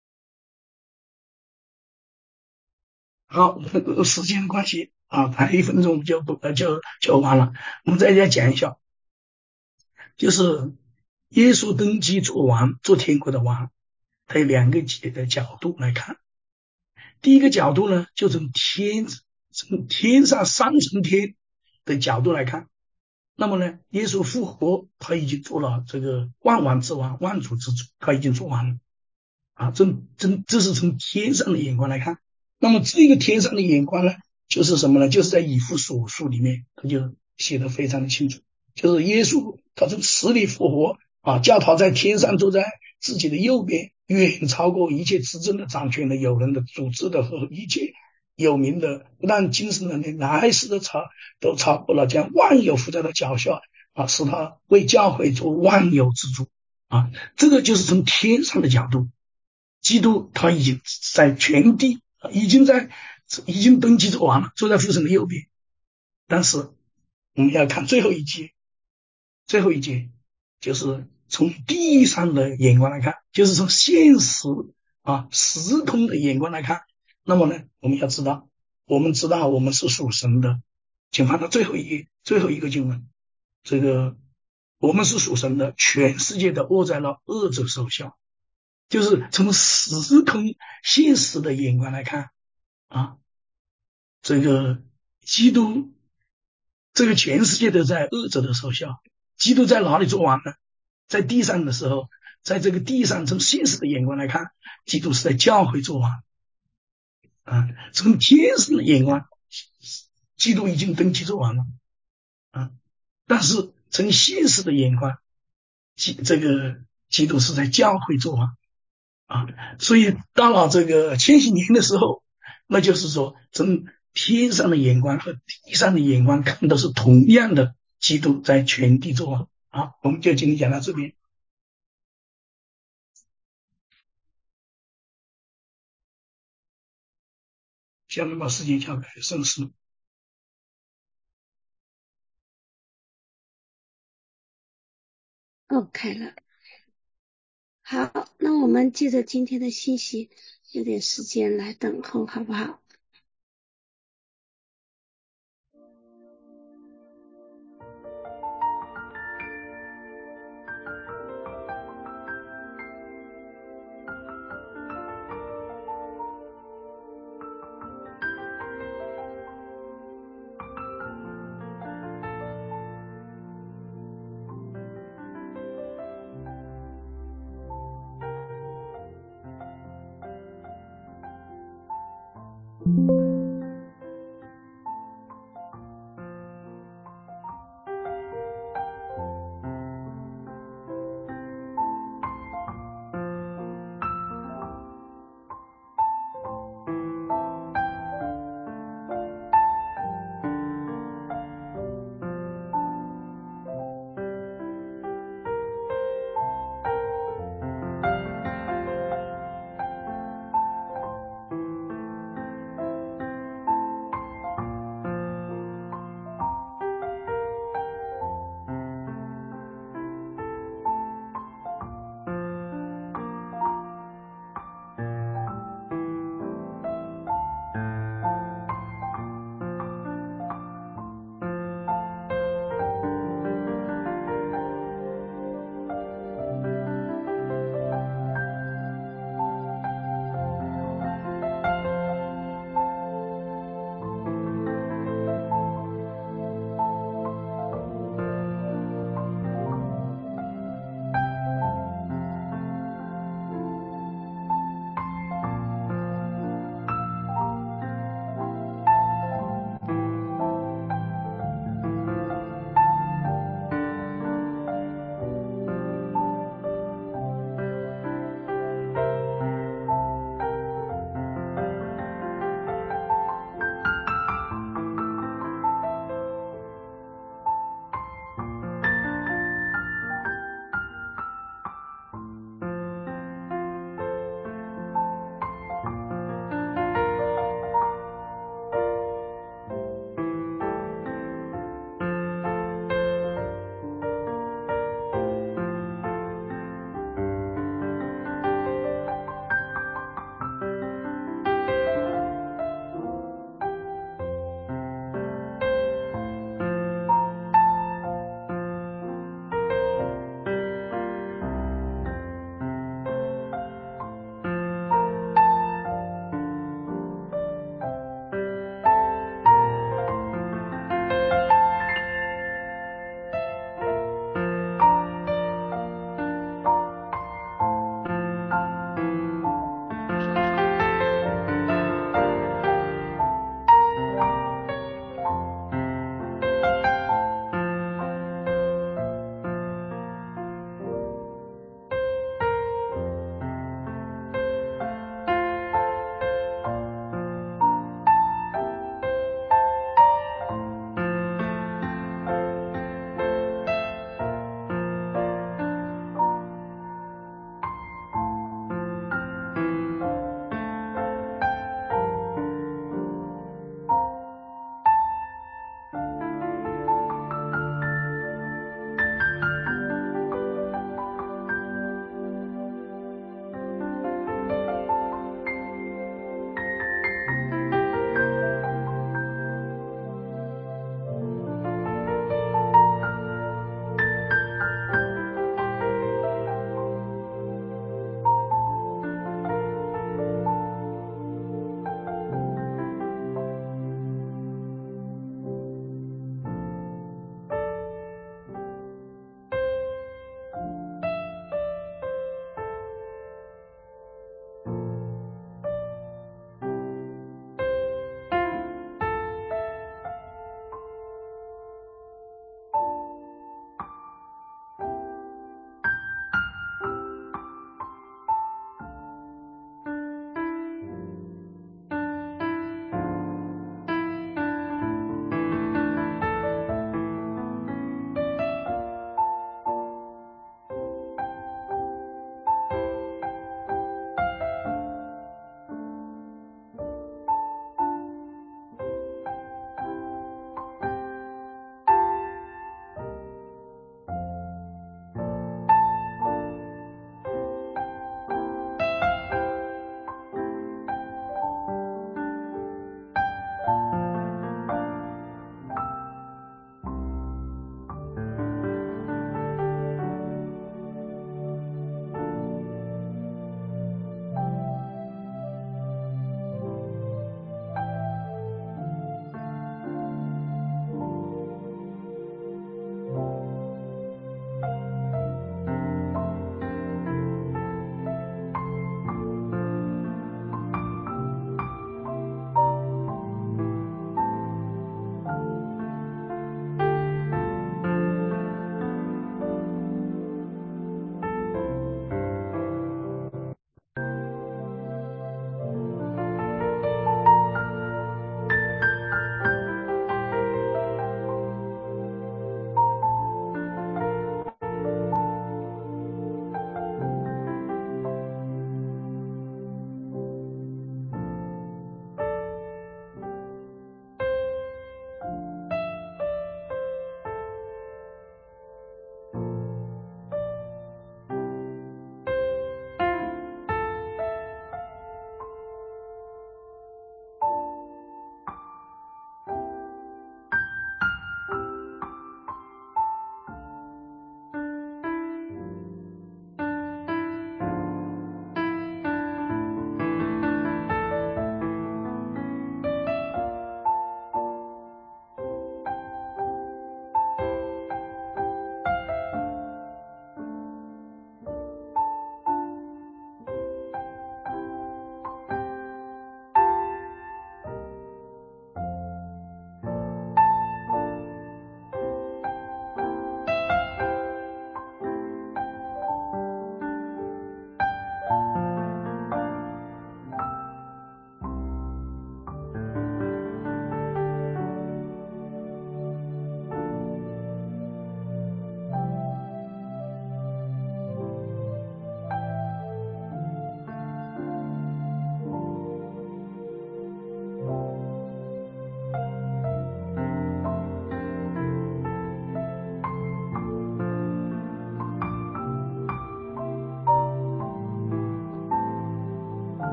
好，时间关系啊，还有1分钟就完了。我们再讲一下，就是耶稣登基做王，做天国的王，他有2个角度来看。第一个角度呢，就从天上3层天的角度来看。那么呢，耶稣复活，他已经做了这个万王之王、万主之主，他已经做完了啊。这是从天上的眼光来看。 那么这个天上的眼光呢，就是什么呢？就是在以弗所书里面，他就写得非常的清楚，就是耶稣他从死里复活啊，叫他在天上坐在自己的右边，远超过一切执政的、掌权的、有人的、组织的和一切有名的，不但今生的、来世的都超过了，将万有伏在他脚下啊，使他为教会做万有之主啊。这个就是从天上的角度，基督他已经在全地，已经登基做完了，坐在父神的右边。但是我们要看最后一节，最后一节就是从地上的眼光来看，就是从现实时空的眼光来看。那么呢，我们要知道，我们是属神的。请翻到最后一个经文，这个我们是属神的，全世界都握在了恶者手下。就是从时空现实的眼光来看啊，这个基督，这个全世界都在恶者的手下。基督在哪里做完呢？在地上的时候，在这个地上从现实的眼光来看，基督是在教会做完啊。从天上的眼光，基督已经登基做完了啊。但是从现实的眼光，这个基督是在教会做完啊。所以到了这个千禧年的时候，那就是说从天上的眼光和地上的眼光看都是同样的，基督在全地做完啊。我们就今天讲到这边。下面把时间交给圣师。 OK 了。好，那我们借着今天的信息，有点时间来等候，好不好？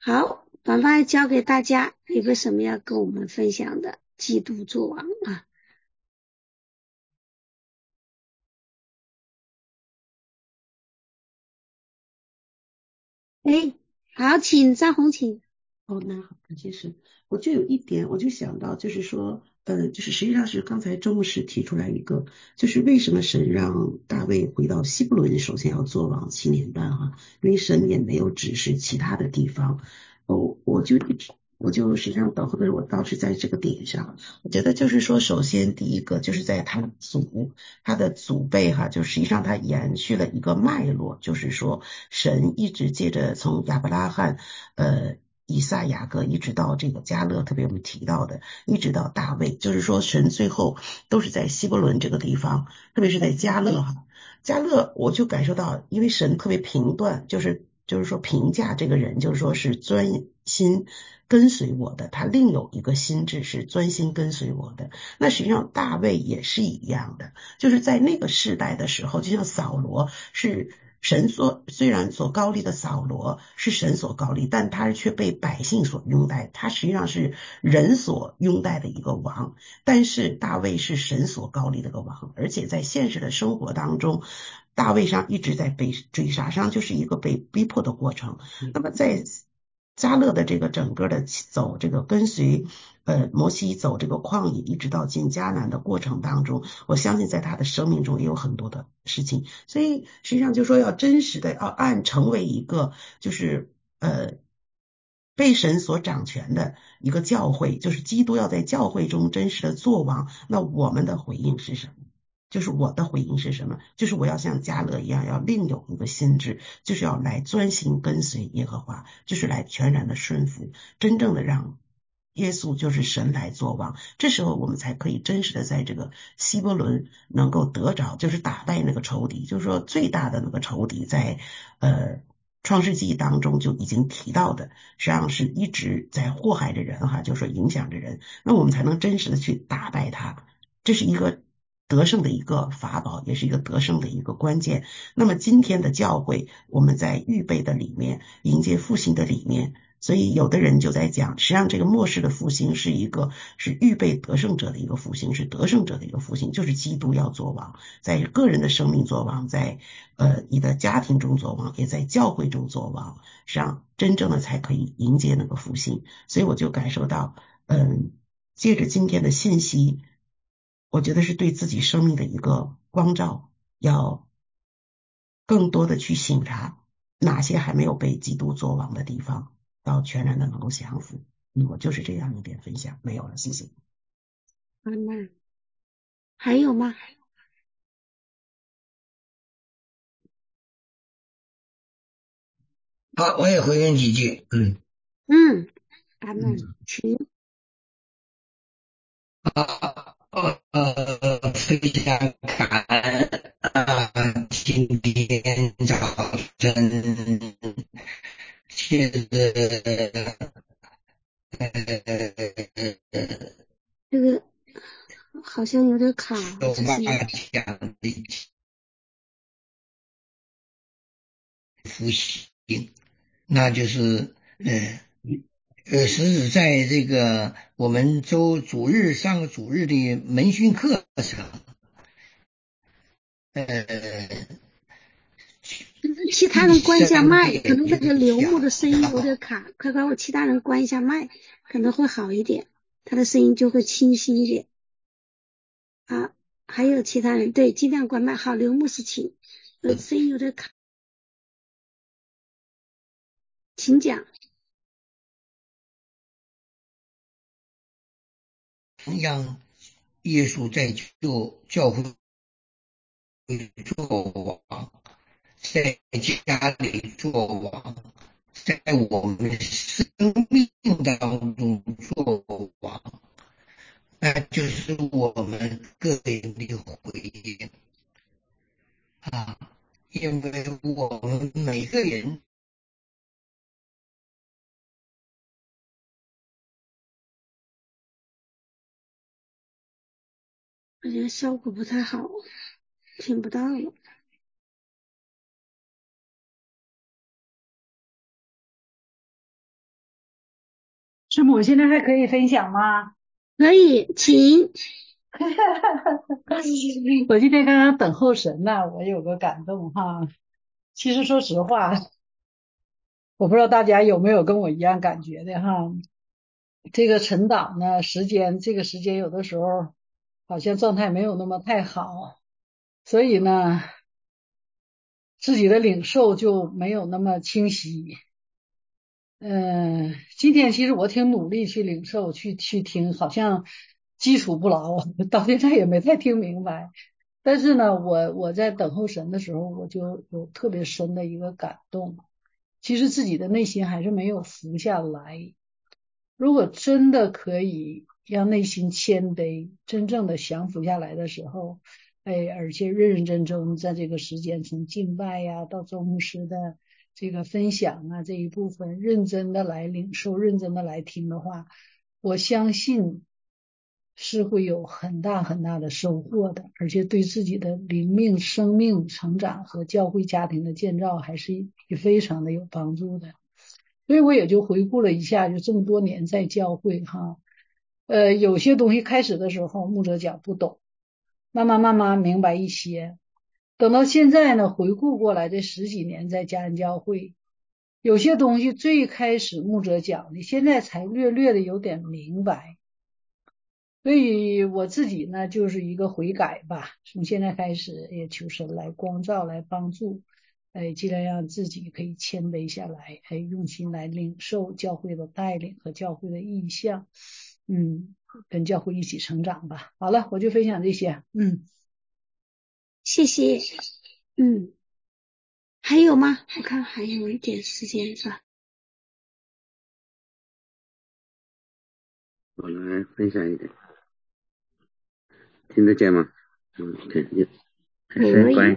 好，短发交给大家，有个什么要跟我们分享的？基督作王啊！哎，好，请张红，请。 哦，那好，感谢神。我就有一点，我就想到，就是说，就是实际上是刚才周牧师提出来一个，就是为什么神让大卫回到希伯伦，首先要做王7年半哈，因为神也没有指示其他的地方。我就实际上等候的时候，我倒是在这个点上，我觉得就是说，首先第一个就是在他的祖辈哈，就实际上他延续了一个脉络，就是说神一直借着从亚伯拉罕以撒雅各一直到这个迦勒，特别我们提到的，一直到大卫，就是说神最后都是在希伯伦这个地方，特别是在迦勒哈。迦勒我就感受到，因为神特别评断，就是说评价这个人，就是说是专心跟随我的，他另有一个心志是专心跟随我的。那实际上大卫也是一样的，就是在那个世代的时候，就像扫罗是虽然所高立的扫罗是神所高立，但他却被百姓所拥戴，他实际上是人所拥戴的一个王。但是大卫是神所高立的一个王，而且在现实的生活当中，大卫上一直在被追杀，上就是一个被逼迫的过程。那么在迦勒的这个整个的走这个跟随摩西走这个旷野一直到进迦南的过程当中，我相信在他的生命中也有很多的事情，所以实际上就说要真实的要按成为一个就是被神所掌权的一个教会，就是基督要在教会中真实的作王，那我们的回应是什么？就是我的回应是什么？就是我要像迦勒一样，要另有一个心志，就是要来专心跟随耶和华，就是来全然的顺服，真正的让耶稣就是神来作王。这时候我们才可以真实的在这个希伯伦能够得着，就是打败那个仇敌，就是说最大的那个仇敌在创世纪当中就已经提到的，实际上是一直在祸害着人哈，就是说影响着人，那我们才能真实的去打败他。这是一个得胜的一个法宝，也是一个得胜的一个关键。那么今天的教会，我们在预备的里面，迎接复兴的里面，所以有的人就在讲，实际上这个末世的复兴是预备得胜者的一个复兴，是得胜者的一个复兴，就是基督要作王，在个人的生命作王，在你的家庭中作王，也在教会中作王，实际上真正的才可以迎接那个复兴。所以我就感受到借着今天的信息，我觉得是对自己生命的一个光照，要更多的去省察哪些还没有被基督作王的地方，要全然的能够降服。我就是这样一点分享，没有了，谢谢。 阿门。还有吗？ 好，我也回应几句。 阿门，请。 非常感恩今天早晨谢谢这个好像有点卡， 手把这是讲的复兴，那就是实质在这个我们上个主日的门训课上， 其他人关一下麦，可能那个刘牧的声音有点卡。 卡，快快我其他人关一下麦，可能会好一点，他的声音就会清晰一点。啊，还有其他人，对，尽量关麦。好，刘牧师请，声音有点卡，请讲。 同样，耶稣在教会做王，在家里做王，在我们生命当中做王，那就是我们个人的回应啊，因为我们每个人好像效果不太好，听不到了。 师母，现在还可以分享吗？ 可以，请。 我今天刚刚等候神呢，我有个感动哈。其实说实话，我不知道大家有没有跟我一样感觉的哈。这个晨祷呢，这个时间有的时候好像状态没有那么太好，所以呢，自己的领受就没有那么清晰。今天其实我挺努力去领受，去听，好像基础不牢，到现在也没太听明白。但是呢，我在等候神的时候，我就有特别深的一个感动。其实自己的内心还是没有服下来。如果真的可以让内心谦卑，真正的降服下来的时候，而且认认真真在这个时间，从敬拜呀到周牧师的这个分享啊这一部分，认真的来领受，认真的来听的话，我相信是会有很大很大的收获的，而且对自己的灵命、生命成长和教会家庭的建造还是非常的有帮助的。所以我也就回顾了一下，就这么多年在教会哈，有些东西开始的时候牧者讲不懂，慢慢明白一些，等到现在呢，回顾过来这十几年在家人教会，有些东西最开始牧者讲的，现在才略略的有点明白。所以我自己呢，就是一个悔改吧，从现在开始也求神来光照，来帮助，尽量让自己可以谦卑下来，用心来领受教会的带领和教会的意向，跟教会一起成长吧。好了，我就分享这些， 谢谢。还有吗？我看还有一点时间是吧？ 我来分享一点，听得见吗？对，还是乖。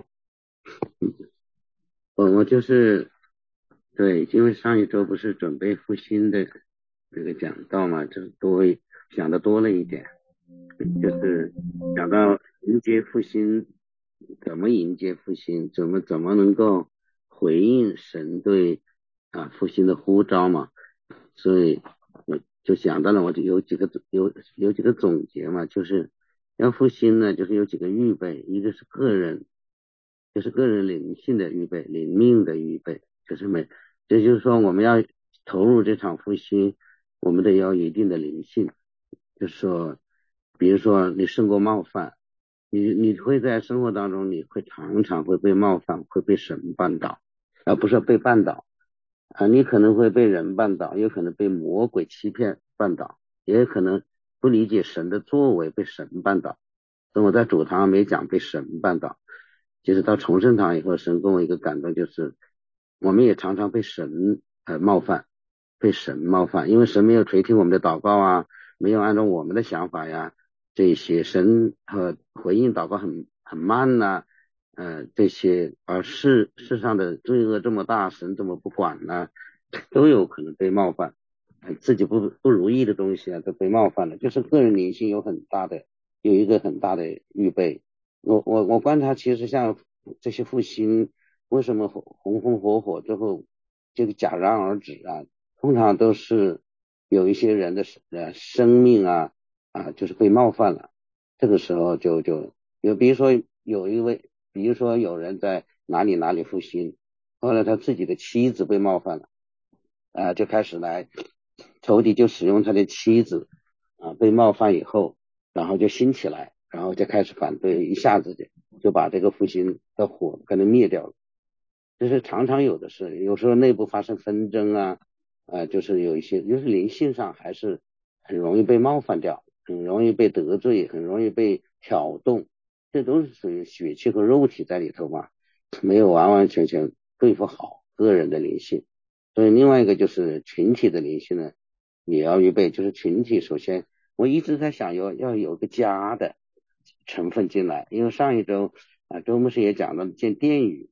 我就是对，因为上一周不是准备复兴的这个讲道嘛，就想的多了一点，就是讲到迎接复兴，怎么迎接复兴，怎么能够回应神对复兴的呼召嘛，所以我就想到了，我就有几个总结嘛，就是要复兴呢，就是有几个预备，一个是个人。就是个人灵性的预备，灵命的预备，这就是说我们要投入这场复兴，我们得要有一定的灵性，就是说，比如说你受过冒犯，你会在生活当中，你会常常会被冒犯，会被神绊倒，而不是被绊倒你可能会被人绊倒，有可能被魔鬼欺骗绊倒，也有可能不理解神的作为被神绊倒。所以我在主堂没讲被神绊倒。就是到重生堂以后，神跟我一个感动，就是我们也常常被神冒犯，因为神没有垂听我们的祷告啊，没有按照我们的想法呀，这些神回应祷告很慢呐，这些而世上的罪恶这么大，神怎么不管呢？都有可能被冒犯，自己不如意的东西都被冒犯了，就是个人灵性有一个很大的预备。我观察，其实像这些复兴，为什么红红火火之后这个戛然而止啊？通常都是有一些人的生命就是被冒犯了。这个时候就比如说比如说有人在哪里复兴，后来他自己的妻子被冒犯了就开始仇敌就使用他的妻子被冒犯以后，然后就兴起来。然后就开始反对，一下子就把这个复兴的火可能灭掉了。这是常常有的事，有时候内部发生纷争就是有一些，就是灵性上还是很容易被冒犯掉，很容易被得罪，很容易被挑动，这都是属于血气和肉体在里头嘛，没有完完全全对付好个人的灵性。所以另外一个就是群体的灵性呢，也要预备，就是群体首先我一直在想要有个家的成分进来，因为上一周周牧师也讲到建殿宇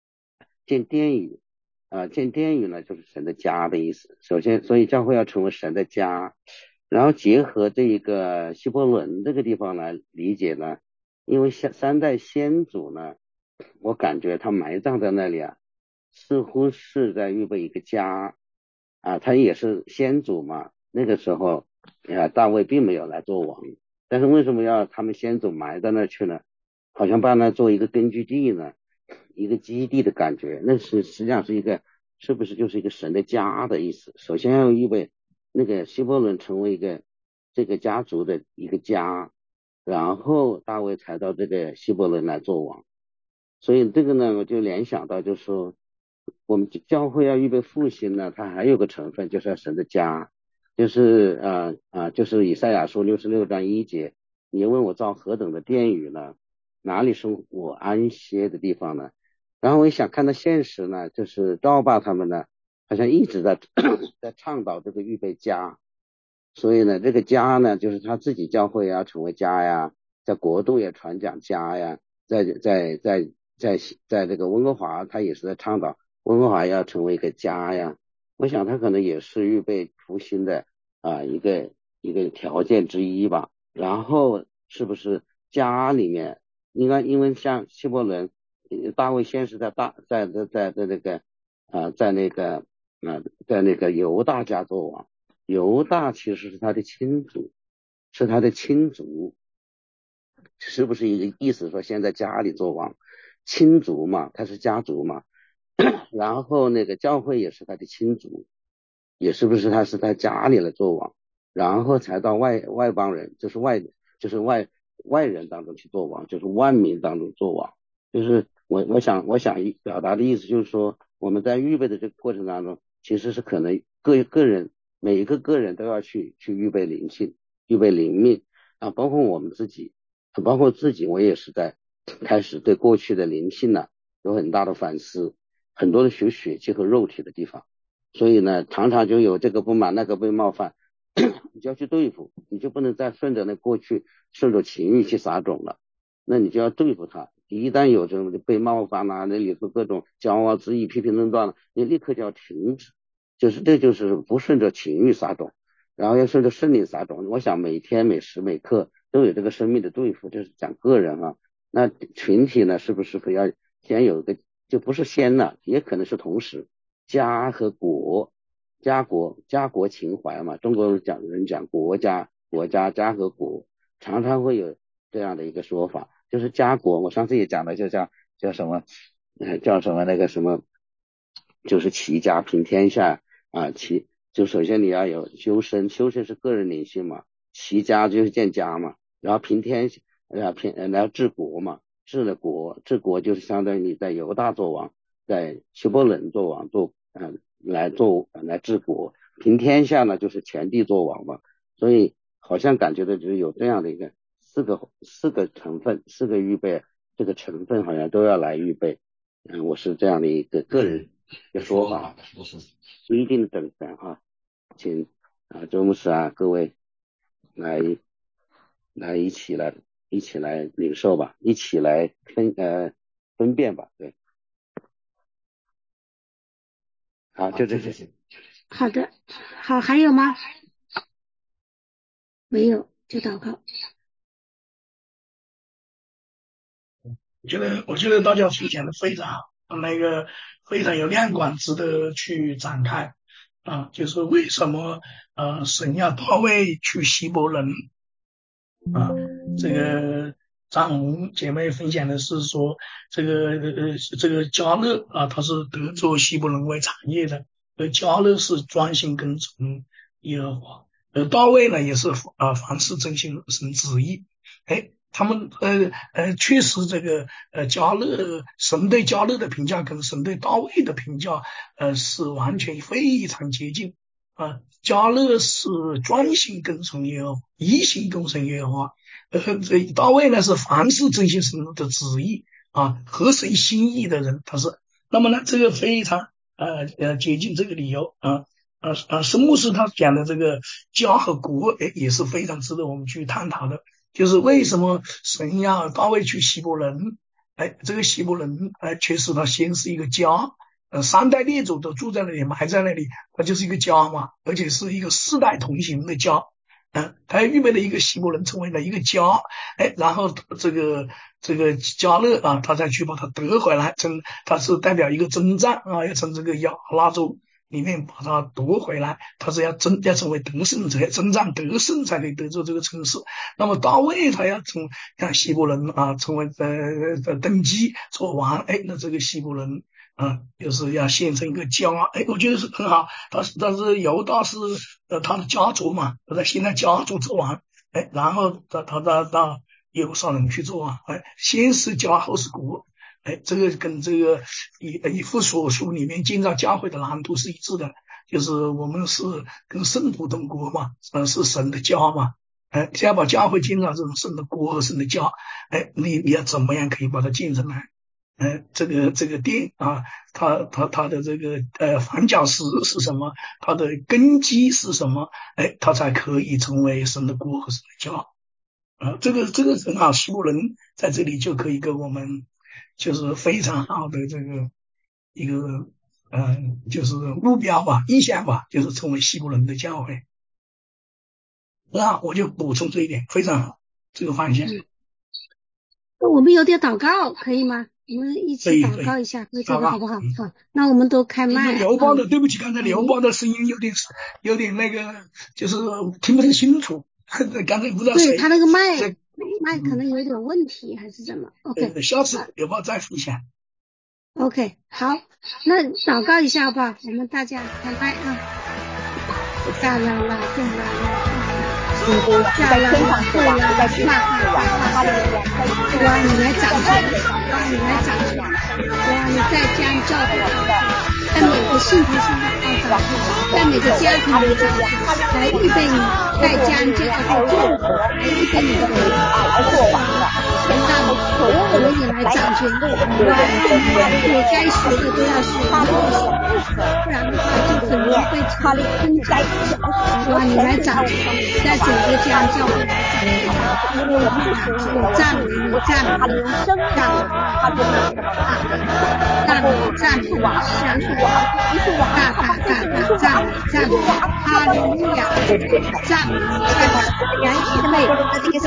呢就是神的家的意思。首先，所以教会要成为神的家，然后结合这一个希伯伦这个地方来理解呢，因为三代先祖呢，我感觉他埋葬在那里似乎是在预备一个家他也是先祖嘛， 那个时候大卫并没有来做王，但是为什么要他们先祖埋到那去呢？好像把那做一个根据地呢，一个基地的感觉，那是实际上是一个，是不是就是一个神的家的意思？首先要预备那个希伯伦成为一个这个家族的一个家，然后大卫才到这个希伯伦来做王。所以这个呢，我就联想到，就是说我们教会要预备复兴呢，它还有个成分就是要神的家，就是就是以赛亚书66章1节，你问我造何等的殿宇呢？哪里是我安歇的地方呢？然后我想看到现实呢，就是赵爸他们呢，好像一直在在倡导这个预备家，所以呢，这个家呢，就是他自己教会要成为家呀，在国度也传讲家呀，在这个温哥华，他也是在倡导温哥华要成为一个家呀。我想他可能也是预备复兴的一个条件之一吧。然后是不是家里面应该因为像希伯伦，大卫先是在那个犹大家做王，犹大其实是他的亲族，是不是一个意思说先在家里做王？亲族嘛，他是家族嘛，然后那个教会也是他的亲族，也是不是他是在家里来做王，然后才到外邦人，就是外人当中去做王，就是万民当中做王。就是我想表达的意思就是说，我们在预备的这个过程当中，其实是可能每一个个人都要去预备灵性，预备灵命啊，包括我们自己，我也是在开始对过去的灵性呢有很大的反思，很多的学血气和肉体的地方，所以呢，常常就有这个不满那个被冒犯，你就要去对付，你就不能再顺着那过去顺着情欲去撒种了，那你就要对付它。一旦有这种被冒犯啊，那里头各种骄傲自义、批评论断了，你立刻就要停止，这就是不顺着情欲撒种，然后要顺着圣灵撒种。我想每天每时每刻都有这个生命的对付，这是讲个人啊。那群体呢，是不是要先有一个，就不是先了，也可能是同时家和国，家国情怀嘛，中国人讲国家家和国，常常会有这样的一个说法，就是家国。我上次也讲了，就叫什么叫什么那个什么，就是齐家平天下啊，就首先你要有修身是个人灵性嘛，齐家就是建家嘛，然后平天下，然后治国嘛，治国就是相当于你在犹大做王，在希伯伦做王，来治国，平天下呢就是全地做王嘛，所以好像感觉到就是有这样的一个四个成分，四个预备，这个成分好像都要来预备。我是这样的一个个人的说法，不一定的等分哈，请周牧师啊，各位来一起来领受吧，一起来分辨吧，对，好，就这些。 好的，好，还有吗？没有，就祷告。 我觉得大家分享的非常好，非常有亮光，值得去展开啊。就是为什么神要大卫去希伯伦啊？这个张红姐妹分享的是说，这个迦勒啊，他是得着希伯伦为产业的，而迦勒是专心跟从耶和华，而大卫呢也是凡事遵行神旨意。哎，他们确实这个神对迦勒的评价跟神对大卫的评价是完全非常接近啊。迦勒是专心跟从耶和华，一心跟从耶和华，这大卫呢是凡事遵行神的旨意啊，合神心意的人，他是。那么呢，这个非常接近这个理由啊。神牧师他讲的这个家和国，也是非常值得我们去探讨的。就是为什么神要大卫去希伯伦？这个希伯伦，确实他先是一个家，三代列祖都住在那里，埋在那里，它就是一个家嘛，而且是一个世代同行的家。他预备了一个希伯伦成为了一个家，然后这个迦勒啊，他再去把它得回来，他是代表一个征战啊，要从这个亚拉州里面把它夺回来，他是要成为得胜者，征战得胜才可以得着这个城市。那么大卫他要让希伯伦成为登基做王，哎，那这个希伯伦就是要献成一个家，哎，我觉得是很好。但是犹大是他的家族嘛，他现在家族做王，哎，然后他到耶路撒冷去做王，哎，先是家后是国。哎，这个跟这个以弗所书里面建造教会的蓝图是一致的，就是我们是跟圣徒同国嘛，是神的家嘛。哎，先要把教会建造这种神的国和神的家，哎，你要怎么样可以把它建成来？这个殿它的这个房角石是什么？它的根基是什么？哎，它才可以成为神的国和神的家。这个很好，希伯伦在这里就可以给我们就是非常好的这个一个就是目标吧、意向吧，就是成为希伯伦的教会。那我就补充这一点，非常好，这个方向。 我们有点祷告，可以吗？我们一起祷告一下，这个好不好？好，那我们都开麦。 刘邦的，对不起，刚才刘邦的声音有点那个，就是听不太清楚。刚才不知道谁。 对，他那个麦可能有点问题，还是怎么 ？OK， 下次刘邦再分享。 OK， 好，那祷告一下吧，我们大家开麦啊。大啦啦，动啦啦，大啦啦，动啦啦，哇，你来掌权，你来掌权，哇，你在家教会，在每个信徒身上掌权，在每个家庭里掌权，来预备你在家教会做王，来预备你的来做王的，让我也来掌权，哇，让我们该学的都要学，不然的话就很容易被他的攻击。哇，你来掌权，在整个家教会来掌权，赞美你，赞美你，赞美哈利路亚，赞美你，来预备我，哈利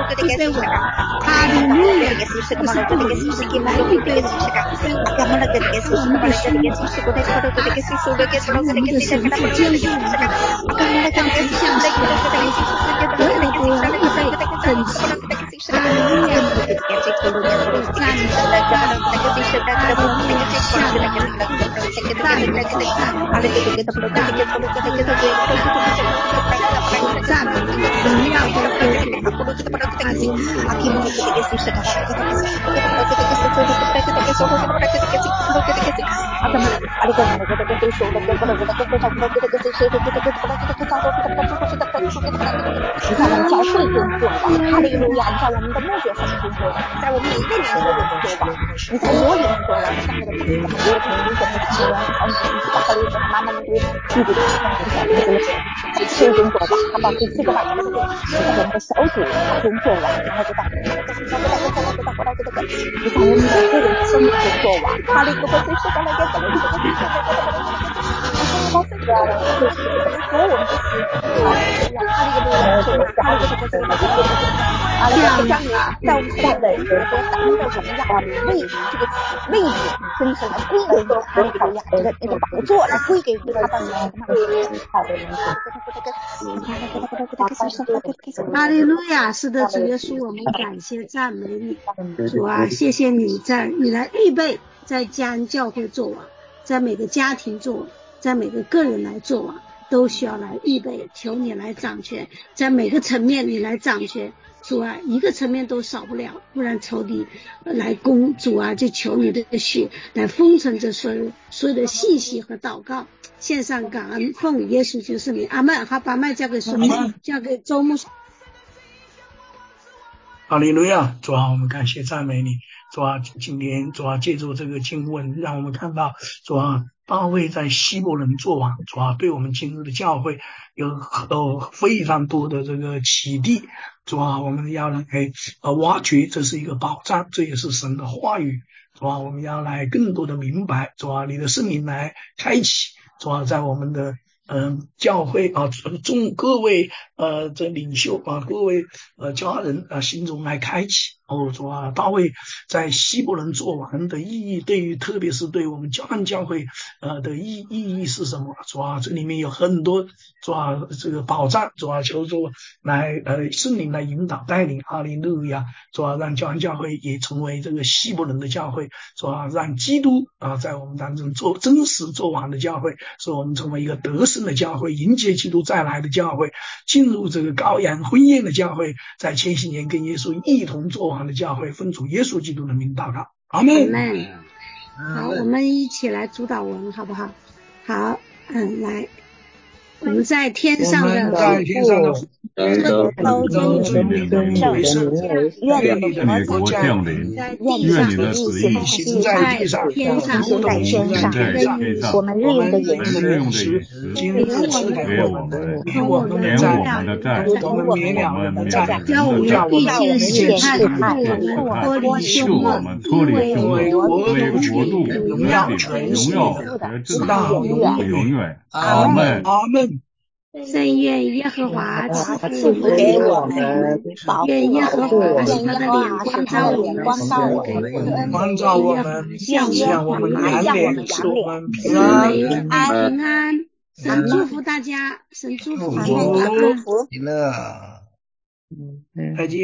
路亚，这是不容易的，来预备我，我们的生命，我们的神去坚固我们的，让不像是所有的都要预备整齐，哈利路亚，赞美在我们教会中做王，哈利路亚！在我们的牧者生命中做王，在我们每一个领袖中做王，你在我里面做王，在我的弟兄们、我的弟兄们、亲人、好女人、大哥、哥、妈妈们、弟弟、在其中做王，他把这个吧，在我们的小组中做王，然后就在你在我们的个人生命中做王，哈利路亚！在我们身上的一个当的荣耀位置，这个位置真是来归给你，哈利路亚！这个宝座来归给你， 哈利路亚！是的，主耶稣，我们感谢赞美你，主啊，谢谢你你来预备在家人教会做王，在每个家庭做王，在每个个人来做王，都需要来预备，求你来掌权，在每个层面你来掌权，主啊，一个层面都少不了，不然仇敌来攻，主啊，就求你的血来封存着所有的信息和祷告，献上感恩，奉耶稣就是你，阿们。好，把麦交给孙牧，交给周牧。 哈利路亚，主啊，我们感谢赞美你，主啊，今天主啊，借助这个经文，让我们看到主啊，大卫在希伯伦作王，主啊，对我们今日的教会有非常多的这个启迪，主啊，我们要来挖掘，这是一个宝藏，这也是神的话语，主啊，我们要来更多的明白，主啊，你的圣灵来开启，主啊，在我们的教会啊，各位这领袖啊，各位家人啊，心中来开启， 主啊，大卫在希伯伦作王的意义，特别是对我们交汉教会的意义是什么？主啊，这里面有很多主啊这个保障，主啊，求主来圣灵来引导带领，哈利路亚！主啊，让交汉教会也成为这个希伯伦的教会，主啊，让基督在我们当中做真实作王的教会，使我们成为一个得胜的教会，迎接基督再来的教会，进入这个羔羊婚宴的教会，在千禧年跟耶稣一同作王的教会，奉主耶稣基督的名祷告，阿门。 好，我们一起来主导文好不好？好，来，我们在天上的父， 都尊你的名为圣，愿你的国降临，愿你的旨意行在地上，如同行在天上。我们日用的饮食，今日赐给我们，免我们的债，如同免了我们的债， 叫我们遇见试探，脱离凶恶，因为国度、荣耀、权势的，直到永远。 阿门，阿门。 圣愿耶和华赐福给我们，愿耶和华使他的脸光照我们， 光照我们，向我们扬脸，使我们平安。 神祝福大家，神祝福， 祝福，再见。